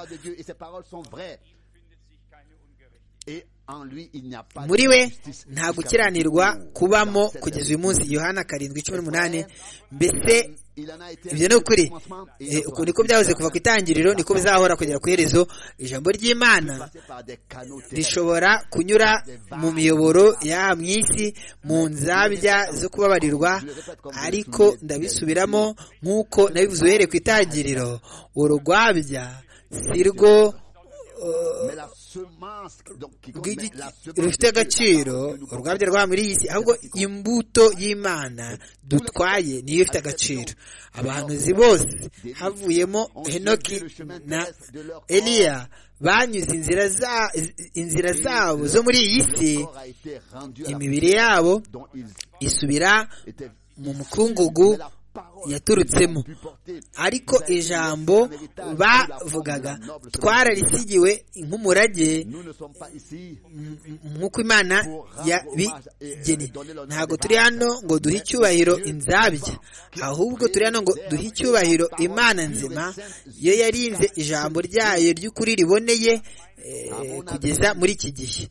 Muri we nta gukiranirwa kubamo kugeza uyu munsi. Yohana karindwi cumi n'umunani. Mbese ibyo ni ukuri. Uko niko byahoze kuva ku itangiriro, niko bizahora kugera ku iherezo. Ijambo ry'Imana rishobora kunyura mu miyoboro y'aha mu isi, mu nzabya zo kubabarirwa, ariko ndabisubiramo nk'uko nabivuze uhereye ku itangiriro, urugwabya si rwo rufite agaciro urwabya rwa muri iyi si, ahubwo imbuto y'Imana dutwaye niyo ifite agaciro. Abahanuzi bose havuyemo Henoki na Eliya banyuze inzira za inzira zabo zo muri iyi si, imibiri yabo isubira mu mukungugu yaturutsemo, ariko ijambo bavugaga twararisigiwe nk'umurage nk'uko Imana yabigennye. Ntabwo turi hano ngo duhe icyubahiro inzabya, ahubwo turi hano ngo duhe icyubahiro Imana nzima, yo yarinze ijambo ryayo ry'ukuri riboneye eh, kugeza muri iki gihe.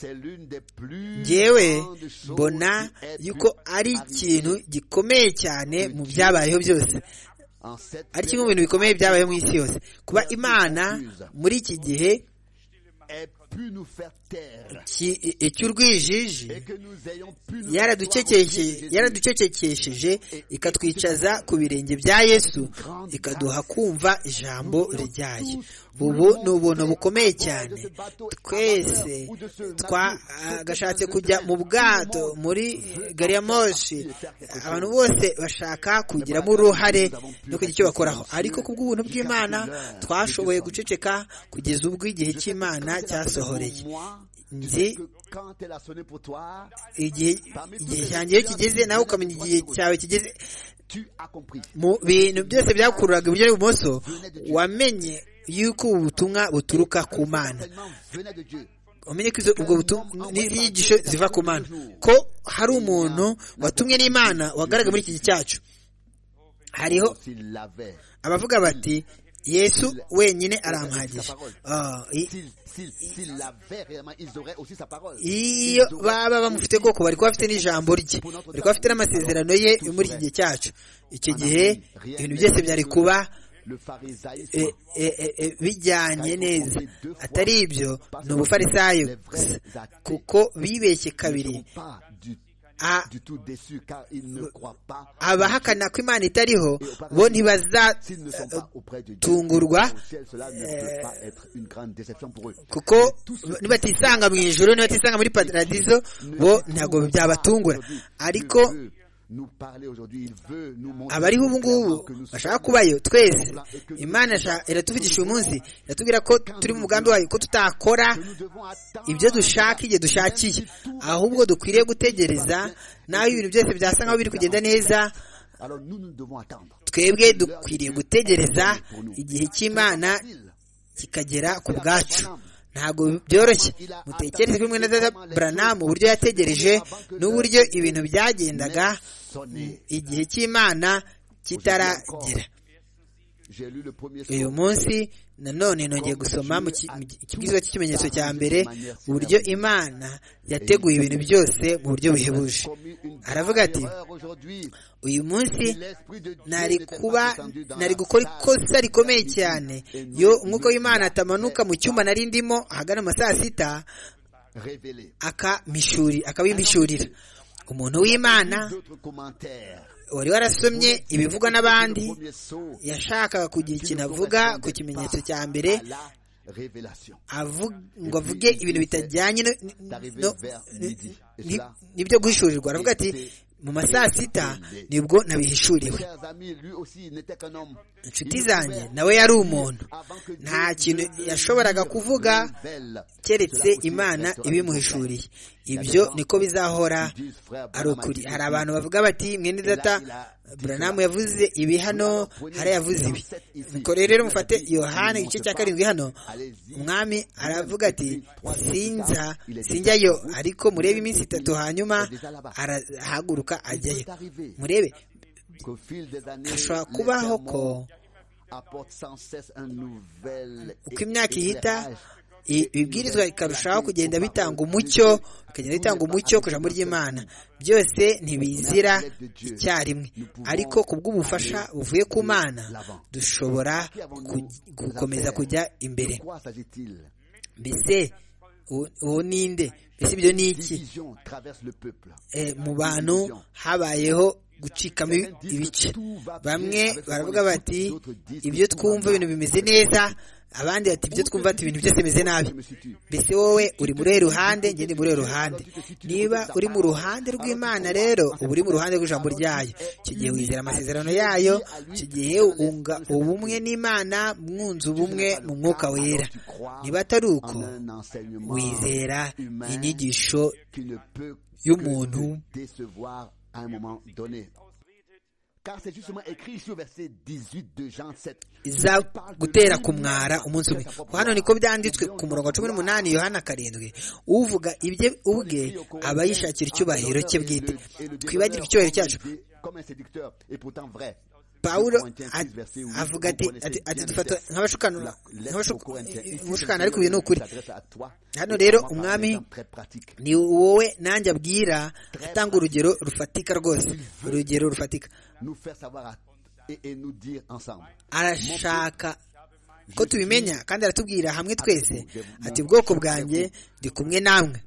Njyewe mbona yuko ari ikintu gikomeye cyane mu byabayeho byose, ari kimwe mu bintu bikomeye byabayeho mu isi yose, kuba Imana muri iki gihe icy'urwijiji yaraducecekesheje ikatwicaza ku birenge bya Yesu, ikaduha kumva ijambo ryayo. Ubu ni ubuntu bukomeye cyane. Twese twagashatse kujya mu bwato, muri gari ya moshi, abantu bose bashaka kugiramo uruhare no kugira icyo bakoraho, ariko kubw'ubuntu bw'Imana twashoboye guceceka kugeza ubwo igihe cy'Imana cyasohoreye. Nzi igihe igihe cyanjye iyo kigeze, nawe ukamenya igihe cyawe kigeze. Mu bintu byose byakururaga iburyo n'ibumoso, wamenye yuko ubu butumwa buturuka ku Mana, umenye ko ubwo butumwa n'inyigisho ziva ku Mana, ko hari umuntu watumwe n'Imana wagaragaye muri iki gihe cyacu. Hariho abavuga bati Yesu wenyine aramuhagije. Iyo baba bamufite koko, bari kuba bafite n'ijambo rye, bari kuba bafite n'amasezerano ye muri iki gihe cyacu. Icyo gihe ibintu byose byari kuba e, e, e, bijyanye neza. Atari ibyo, ni ubufarisayo gusa, kuko bibeshye kabiri. Abahakana ko Imana itariho bo ntibazatungurwa, kuko nibatisanga mu ijuru, nibatisanga muri paradizo, bo ntabwo byabatungura. Ariko abariho ubu ngubu bashaka kubayo, twese Imana iratuvugisha uyu munsi, iratubwira ko turi mu mugambi wayo, ko tutakora ibyo dushaka igihe dushakiye, ahubwo dukwiriye gutegereza. Naho ibintu byose byasa nkaho biri kugenda neza, twebwe dukwiriye gutegereza igihe cy'Imana kikagera ku bwacu. Ntabwo byoroshye. Mutekereze kumwe na Dada Branham uburyo yategereje n'uburyo ibintu byagendaga igihe cy'Imana kitaragera. Uyu munsi nanone nongeye gusoma mu kibwirizwa cy'ikimenyetso cya mbere uburyo Imana yateguye ibintu byose mu buryo buhebuje. Aravuga ati, uyu munsi nari kuba nari gukora ikosa rikomeye cyane yo umwuka w'Imana atamanuka mu cyumba nari ndimo ahagana mu saa sita akamishuri akabimpishurira. Umuntu w'Imana wari warasomye ibivugwa n'abandi yashakaga kugira ikintu avuga ku kimenyetso cya mbere, ngo avuge ibintu bitajyanye n'ibyo guhishurirwa. Aravuga ati, mu masaa sita nibwo nabihishuriwe. Inshuti zanjye, nawe yari umuntu, nta kintu yashoboraga kuvuga keretse Imana ibimuhishuriye. Ibyo niko bizahora ari ukuri. Hari abantu bavuga bati, mwene Data Branham yavuze ibi hano, hari yavuze ibi. Nuko rero mufate Yohana igice cya karindwi hano, umwami aravuga ati, sinza sinjyayo, ariko murebe iminsi itatu hanyuma arahaguruka ajyayo. Murebe, hashobora kubaho ko uko imyaka ihita ibibwirizwa bikarushaho kugenda bitanga umucyo, bikagenda bitanga umucyo ku ijambo ry'Imana. Byose ntibizira icyarimwe, ariko kubw'ubufasha buvuye ku Mana dushobora gukomeza kujya imbere. Mbese uwo ninde? Mbese ibyo ni iki? Mu bantu habayeho gucikamo ibice. Bamwe baravuga bati, ibyo twumva ibintu bimeze neza, abandi bati ibyo twumva ati ibintu byose bimeze nabi. Mbese wowe uri muri uru ruhande, njye ndi muri uru ruhande. Niba uri mu ruhande rw'Imana rero uba uri mu ruhande rw'ijambo ryayo, icyo gihe wizera amasezerano yayo, icyo gihe unga ubumwe n'Imana, mwunze ubumwe mu mwuka wera. Niba atari uko, wizera inyigisho y'umuntu iza gutera kumwara umunsi umwe. Hano niko byanditswe ku murongo wa cumi n'umunani Yohana karindwi, uvuga ibye ubwe aba yishakira icyubahiro cye bwite. Twibagirwe icyubahiro cyacu. Pawulo avuga ati ati dufata nk'abashukana nk'abashukana ariko ibintu ukuri. Hano rero umwami ni wowe nanjye abwira, atanga urugero rufatika rwose, urugero rufatika. Arashaka ko tubimenya kandi aratubwira hamwe twese ati ubwoko bwanjye ndi kumwe namwe.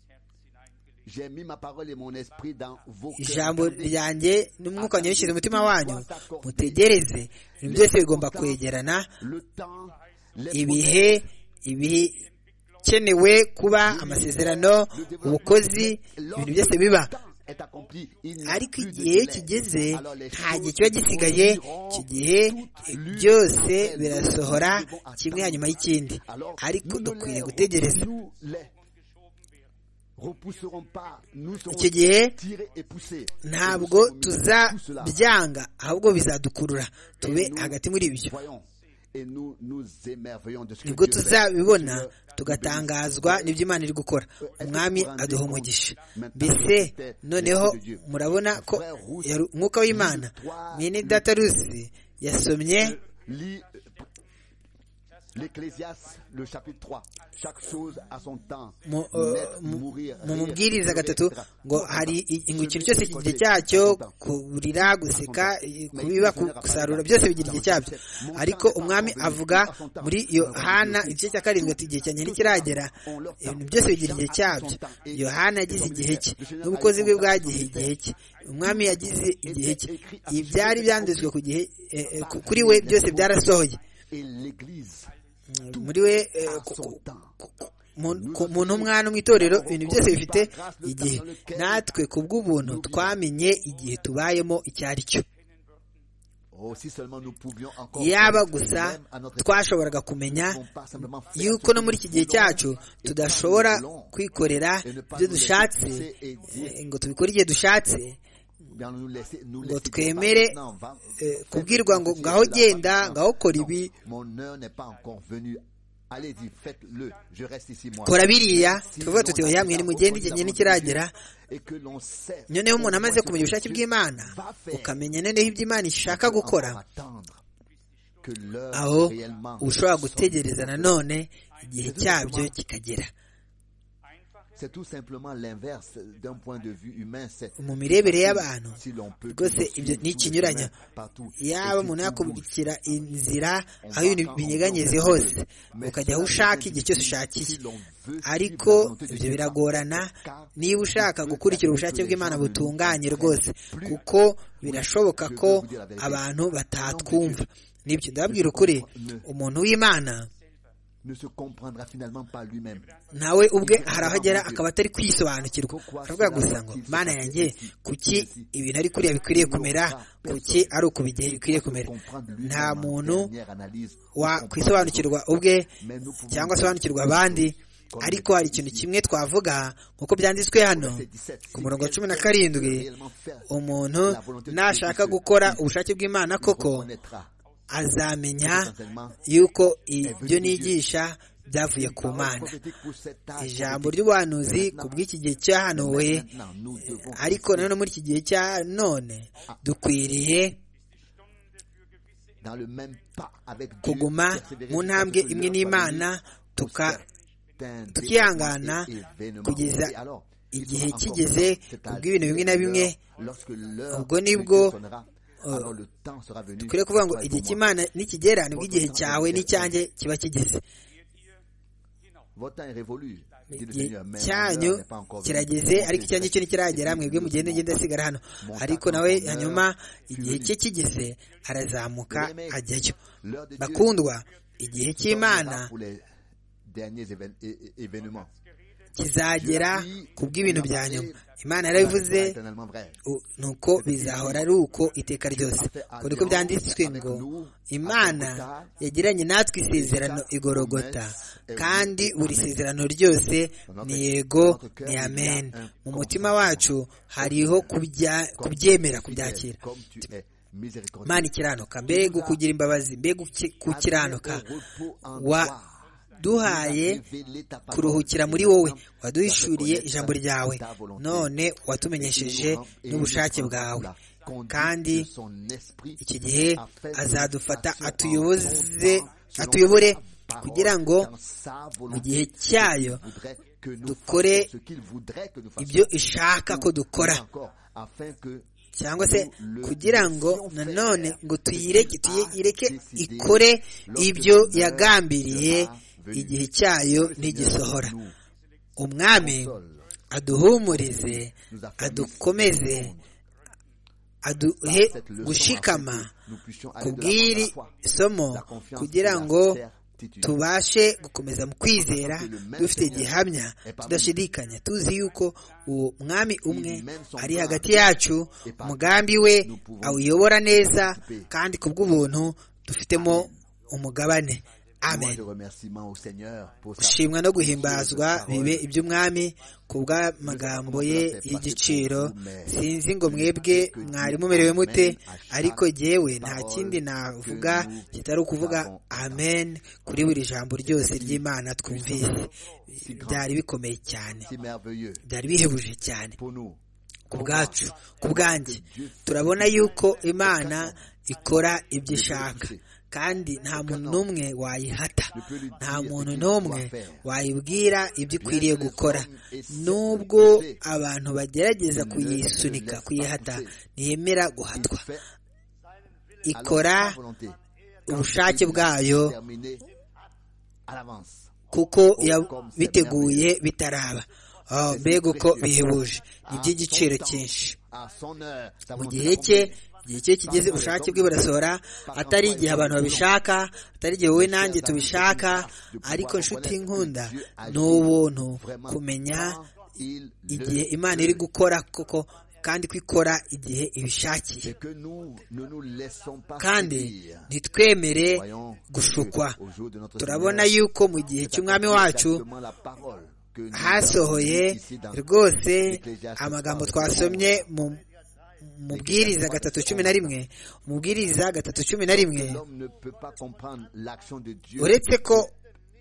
Ijambo ryanjye n'umwuka wanjye bishyize umutima wanyu, mutegereze. Ibintu byose bigomba kwegerana, ibihe ibikenewe kuba, amasezerano, ubukozi, ibintu byose biba. Ariko igihe kigeze nta gihe kiba gisigaye, iki gihe byose birasohora kimwe hanyuma y'ikindi, ariko dukwiriye gutegereza. Icyo gihe ntabwo tuzabyanga, ahubwo bizadukurura tube hagati muri ibyo. Nibwo tuzabibona tugatangazwa n'ibyo Imana iri gukora. Umwami aduha umugisha. Mbese noneho murabona ko umwuka w'Imana, mwene data Rusi yasomye mu mubwiriza gatatu ngo hari ikintu cyose igihe cyacyo, kurira, guseka, kubiba, gusarura, byose bigira igihe cyabyo. Ariko umwami avuga muri Yohana igice cya karindwi ati igihe cyanjye ntikiragera, ibintu byose bigira igihe cyabyo. Yohana yagize igihe cye, n'ubukozi bwe bwagize igihe cye, umwami yagize igihe cye. Ibyari byanditswe ku gihe kuri we byose byarasohoye. Muri we mu ntumwa no mu itorero ibintu byose bifite igihe. Natwe ku bw'ubuntu twamenye igihe tubayemo icyo ari cyo. Yaba gusa twashoboraga kumenya yuko no muri iki gihe cyacu tudashobora kwikorera ibyo dushatse ngo tubikore igihe dushatse, ngo twemere kubwirwa ngo ngaho genda, ngaho kora ibi, kora biriya. tuvuga tuti oya mwe nimugende igihe ntikiragera. Noneho umuntu amaze kumenya ubushake bw'Imana, ukamenya noneho ibyo Imana ishaka gukora, aho ushobora gutegereza nanone igihe cyabyo kikagera. Mu mirebere y'abantu rwose ibyo ni ikinyuranya. Yaba umuntu yakubikira inzira aho ibintu binyeganyeze hose, ukajya aho ushaka igihe cyose ushakiye, ariko ibyo biragorana niba ushaka gukurikira ubushake bw'Imana butunganye rwose, kuko birashoboka ko abantu batatwumva. Nibyo ndababwira ukuri, umuntu w'Imana nawe ubwe hari aho agera akaba atari kwisobanukirwa. aravuga gusa ngo Mana yanjye, kuki ibintu ari kuriya bikwiriye kumera, kuki ari uku bikwiriye kumera. Nta muntu wakwisobanukirwa ubwe cyangwa asobanukirwa abandi, ariko hari ikintu kimwe twavuga nk'uko byanditswe hano ku murongo wa cumi na karindwi, umuntu nashaka gukora ubushake bw'Imana koko azamenya yuko ibyo nigisha byavuye ku Mana. Ijambo ry'ubuhanuzi ku bw'iki gihe cyahanuwe, ariko nanone muri iki gihe cya none dukwiriye kuguma mu ntambwe imwe n'Imana, tukihangana kugeza igihe kigeze ku bw'ibintu bimwe na bimwe. Ubwo nibwo dukwiriye kuvuga ngo igihe cy'Imana nikigera nibwo igihe cyawe n'icyanjye kiba kigeze. Igihe cyanyu kirageze, ariko icyanjye cyo ntikiragera, mwebwe mugende ngende asigara hano. Ariko nawe hanyuma igihe cye kigeze arazamuka ajyayo. Bakundwa, igihe cy'Imana kizagera ku bw'ibintu bya nyuma. Imana yarabivuze, nuko bizahora ari uko iteka ryose. Kuko niko byanditswe ngo Imana yagiranye natwe isezerano igorogota, kandi buri sezerano ryose ni yego ni amen. Mu mutima wacu hariho kubyemera, kubyakira. Imana ikiranuka, mbega kugira imbabazi, mbega gukiranuka, wa duhaye kuruhukira muri wowe, waduhishuriye ijambo ryawe, none watumenyesheje n'ubushake bwawe. Kandi iki gihe azadufata atuyoboze atuyobore kugira ngo mu gihe cyayo dukore ibyo ishaka ko dukora, cyangwa se kugira ngo nanone ngo tuyireke tuyireke ikore ibyo yagambiriye igihe cyayo ntigisohora. Umwami aduhumurize, adukomeze, aduhe gushikama kubw'iri somo, kugira ngo tubashe gukomeza mu kwizera dufite gihamya, tudashidikanya, tuzi yuko uwo mwami umwe ari hagati yacu, umugambi we awuyobora neza, kandi kubw'ubuntu dufitemo umugabane. Amen. Gushimwa no guhimbazwa bibe iby'umwami ku bw'amagambo ye y'igiciro. Sinzi ngo mwebwe mwari mumerewe mute, ariko jyewe nta kindi navuga kitari ukuvuga amen kuri buri jambo ryose ry'Imana twumvise. Byari bikomeye cyane, byari bihebuje cyane ku bwacu, ku bwanjye. Turabona yuko Imana ikora ibyo ishaka, kandi nta muntu n'umwe wayihata, nta muntu n'umwe wayibwira ibyo ikwiriye gukora. Nubwo abantu bagerageza kuyisunika, kuyihata, ntiyemera guhatwa. Ikora ubushake bwayo kuko yabiteguye bitaraba. Oh, mbega uko bihebuje, ni iby'igiciro cyinshi. Mu gihe cye igihe cye kigeze, ubushake bwe burasohora, atari igihe abantu babishaka, atari igihe wowe nanjye tubishaka, ariko nshuti nkunda, ni ubuntu kumenya igihe Imana iri gukora koko, kandi kwikora igihe ibishakiye. Kandi ntitwemere gushukwa. Turabona yuko mu gihe cy'umwami wacu hasohoye rwose amagambo twasomye mu Mubwiriza gatatu cumi na rimwe, Mubwiriza gatatu cumi na rimwe, uretse ko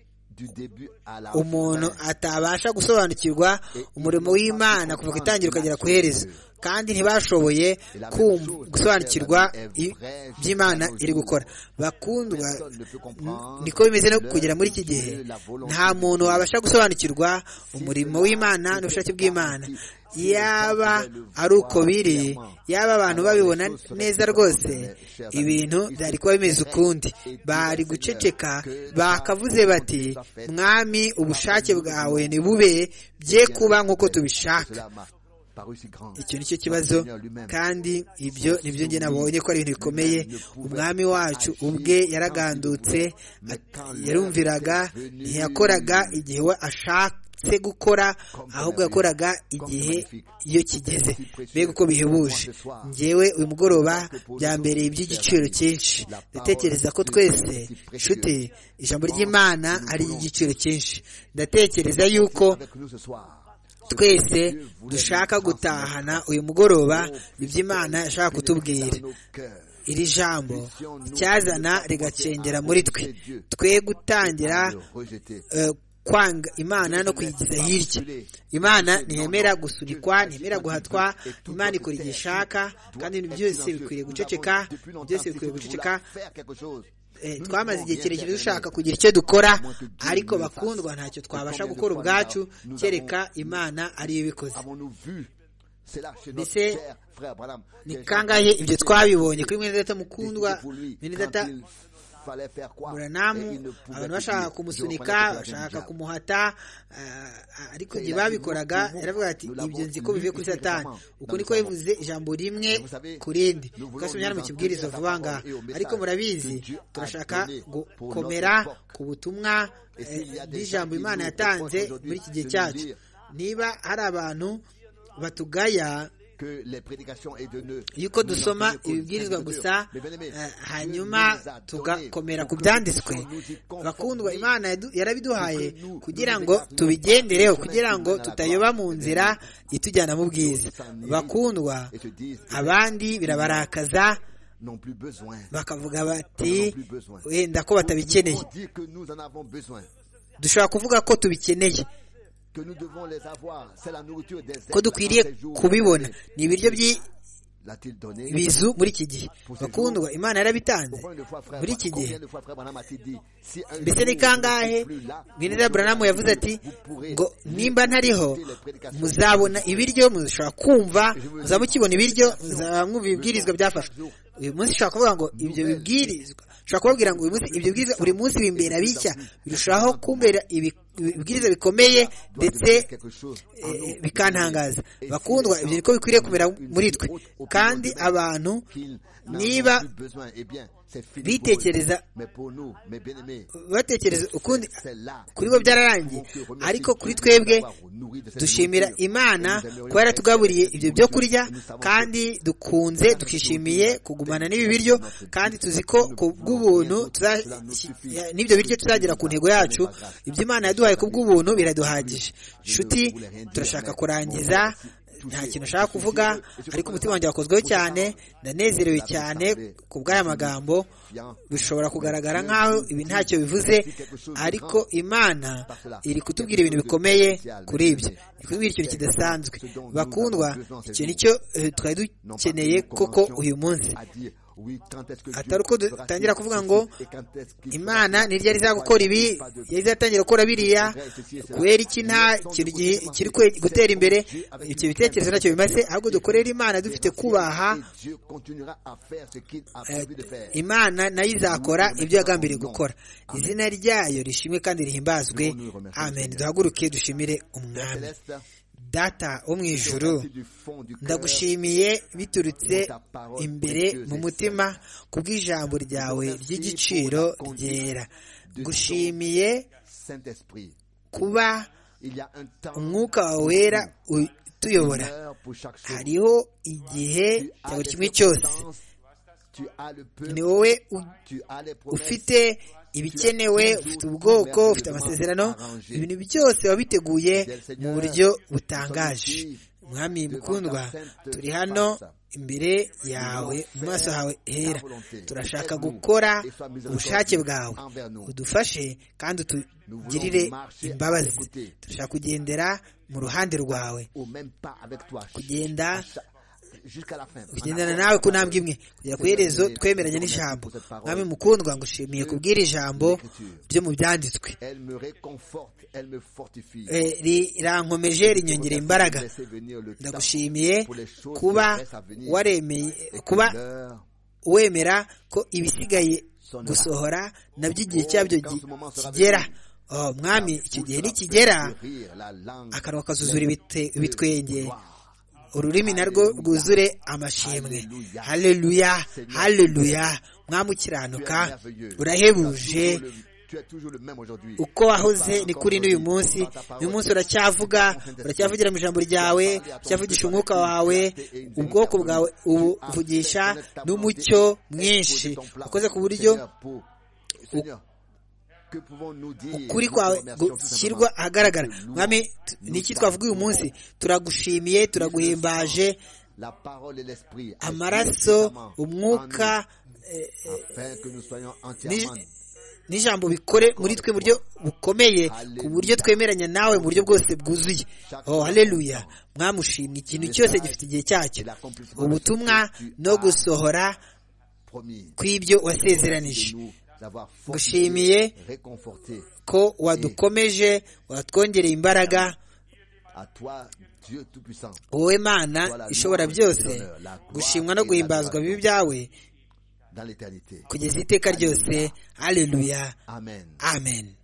umuntu atabasha gusobanukirwa umurimo w'Imana kuva ku itangiriro ukagera ku iherezo, kandi ntibashoboye gusobanukirwa by'Imana iri gukora. Bakundwa, niko bimeze no kugera muri iki gihe. Nta muntu wabasha gusobanukirwa umurimo w'Imana n'ubushake bw'Imana. Yaba ari uko biri, yaba abantu babibona neza rwose, ibintu byari kuba bimeze ukundi. Bari guceceka, bakavuze bati, Mwami, ubushake bwawe nibube, bye kuba nk'uko tubishaka. Icyo nicyo kibazo, kandi ibyo nibyo njye nabonye ko ari ibintu bikomeye. Umwami wacu ubwe yaragandutse, yarumviraga, ntiyakoraga igihe we ashaka se gukora, ahubwo yakoraga igihe iyo kigeze. Mbega uko bihebuje. Njyewe uyu mugoroba byambereye iby'igiciro cyinshi. Ndatekereza ko twese, nshuti, ijambo ry'Imana ari iry'igiciro cyinshi. Ndatekereza yuko twese dushaka gutahana uyu mugoroba iby'Imana yashaka kutubwira. Iri jambo cyazana rigacengera muri twe, twe gutangira uh, kwanga Imana no kuyigiza hirya. Imana ntiyemera gusunikwa, ntiyemera guhatwa. Imana ikora igihe ishaka, kandi ibintu byose bikwiriye guceceka, byose bikwiriye guceceka. Eh, twamaze igihe kirekire dushaka kugira icyo dukora, ariko bakundwa, ntacyo twabasha gukora ubwacu kereka Imana ariyo ibikoze. Mbese ni kangahe ibyo twabibonye kuri mwene data mukundwa, mwene data buranamu abantu bashaka kumusunika bashaka kumuhata ariko igihe babikoraga yaravuga ati ibyo nzi ko bivuye kuri satani uko niko yavuze ijambo rimwe ku rindi ugasomya mu kibwirizo vuba ngaha ariko murabizi turashaka gukomera ku butumwa bw'ijambo Imana yatanze muri iki gihe cyacu. Niba hari abantu batugaya yuko dusoma ibibwirizwa gusa hanyuma tugakomera ku byanditswe, bakundwa, Imana yarabiduhaye kugira ngo tubigendereho, kugira ngo tutayoba mu nzira itujyana mu bwiza. Bakundwa, abandi birabarakaza bakavuga bati wenda ko batabikeneye. Dushobora kuvuga ko tubikeneye, ko dukwiriye kubibona, ni ibiryo by'ibizu muri iki gihe. Bakundwa, Imana yarabitanze muri iki gihe. Mbese ni kangahe Bwana Branham yavuze ati ngo nimba ntariho muzabona ibiryo, mushobora kumva, muzaba mukibona ibiryo, muzaba mwumva ibibwirizwa byafashwe. Uyu munsi ushobora kuvuga ngo ibyo bibwirizwa, ushobora kubabwira ngo uyu munsi ibyo bibwirizwa buri munsi bimbera bishya, birushaho kumbera ibibwirizwa bikomeye ndetse e, bikantangaza. Bakundwa, ibyo niko bikwiriye kumera muri twe. Kandi abantu niba bitekereza batekereza ukundi, kuri bo byararangiye, ariko kuri twebwe dushimira Imana kuba yaratugaburiye ibyo byo kurya, kandi dukunze tukishimiye kugumana n'ibi biryo, kandi tuzi ko ku bw'ubuntu n'ibyo biryo tuzagera ku ntego yacu. Ibyo Imana yaduhaye ku bw'ubuntu biraduhagije. Nshuti, turashaka kurangiza. Nta kintu ushaka kuvuga, ariko umutima wanjye wakozweho cyane, ndanezerewe cyane ku bw'aya magambo. Bishobora kugaragara nk'aho ibi ntacyo bivuze, ariko Imana iri kutubwira ibintu bikomeye kuri ibyo, iri kutubwira ikintu kidasanzwe. Bakundwa, icyo nicyo twari dukeneye koko uyu munsi. Atari uko dutangira kuvuga ngo Imana ni ryari izagukora ibi, yari izatangira gukora biriya, kubera iki nta kintu kiri gutera imbere. Ibyo bitekerezo ntacyo bimaze, ahubwo dukorera Imana dufite kubaha. Imana nayo izakora ibyo yagambiriye gukora. Izina ryayo rishimwe kandi rihimbazwe. Amen. Duhaguruke dushimire Umwami. Data wo mu ijuru, ndagushimiye biturutse imbere mu mutima kubw'ijambo ryawe ry'igiciro ryera. Ngushimiye kuba umwuka wawe wera utuyobora. Hariho igihe cya buri kimwe cyose, ni wowe ufite ibikenewe, ufite ubwoko, ufite amasezerano, ibintu byose wabiteguye mu buryo butangaje. Mwami mukundwa, turi hano imbere yawe, mu maso hawe hera. Turashaka gukora ubushake bwawe. Udufashe kandi utugirire imbabazi. Turashaka kugendera mu ruhande rwawe, kugenda kugendana nawe ku ntambwe imwe, kugera ku iherezo twemeranya n'ijambo. Mwami mukundwa, ngushimiye kubwira ijambo ryo mu byanditswe. Rirankomeje, rinyongereye imbaraga. Ndagushimiye kuba waremeye, kuba wemera ko ibisigaye gusohora nabyo igihe cyabyo kigera. Oh Mwami, icyo gihe nikigera, akanwa kazuzura ibitwenge, ururimi narwo rwuzure amashimwe. Haleluya, haleluya. Mwami ukiranuka, urahebuje. Uko wahoze ni kuri n'uyu munsi. Uyu munsi uracyavuga, uracyavugira mu ijambo ryawe, uracyavugisha umwuka wawe. Ubwoko bwawe ubuvugisha n'umucyo mwinshi, ukoze ku buryo ukuri kwawe gushyirwa ahagaragara. Mwami, niki twavuga uyu munsi? Turagushimiye, turaguhimbaje. Amaraso, umwuka n'ijambo bikore muri twe mu buryo bukomeye, ku buryo twemeranya nawe mu buryo bwose bwuzuye. Oh haleluya. Mwamushimye. Ikintu cyose gifite igihe cyacyo, ubutumwa no gusohora kw'ibyo wasezeranije. Ngushimiye ko wadukomeje, watwongereye imbaraga. Wowe Mana ishobora byose, gushimwa no guhimbazwa bibi byawe. dans l'éternité. kugeza iteka ryose. Haleluya, Amen. amen.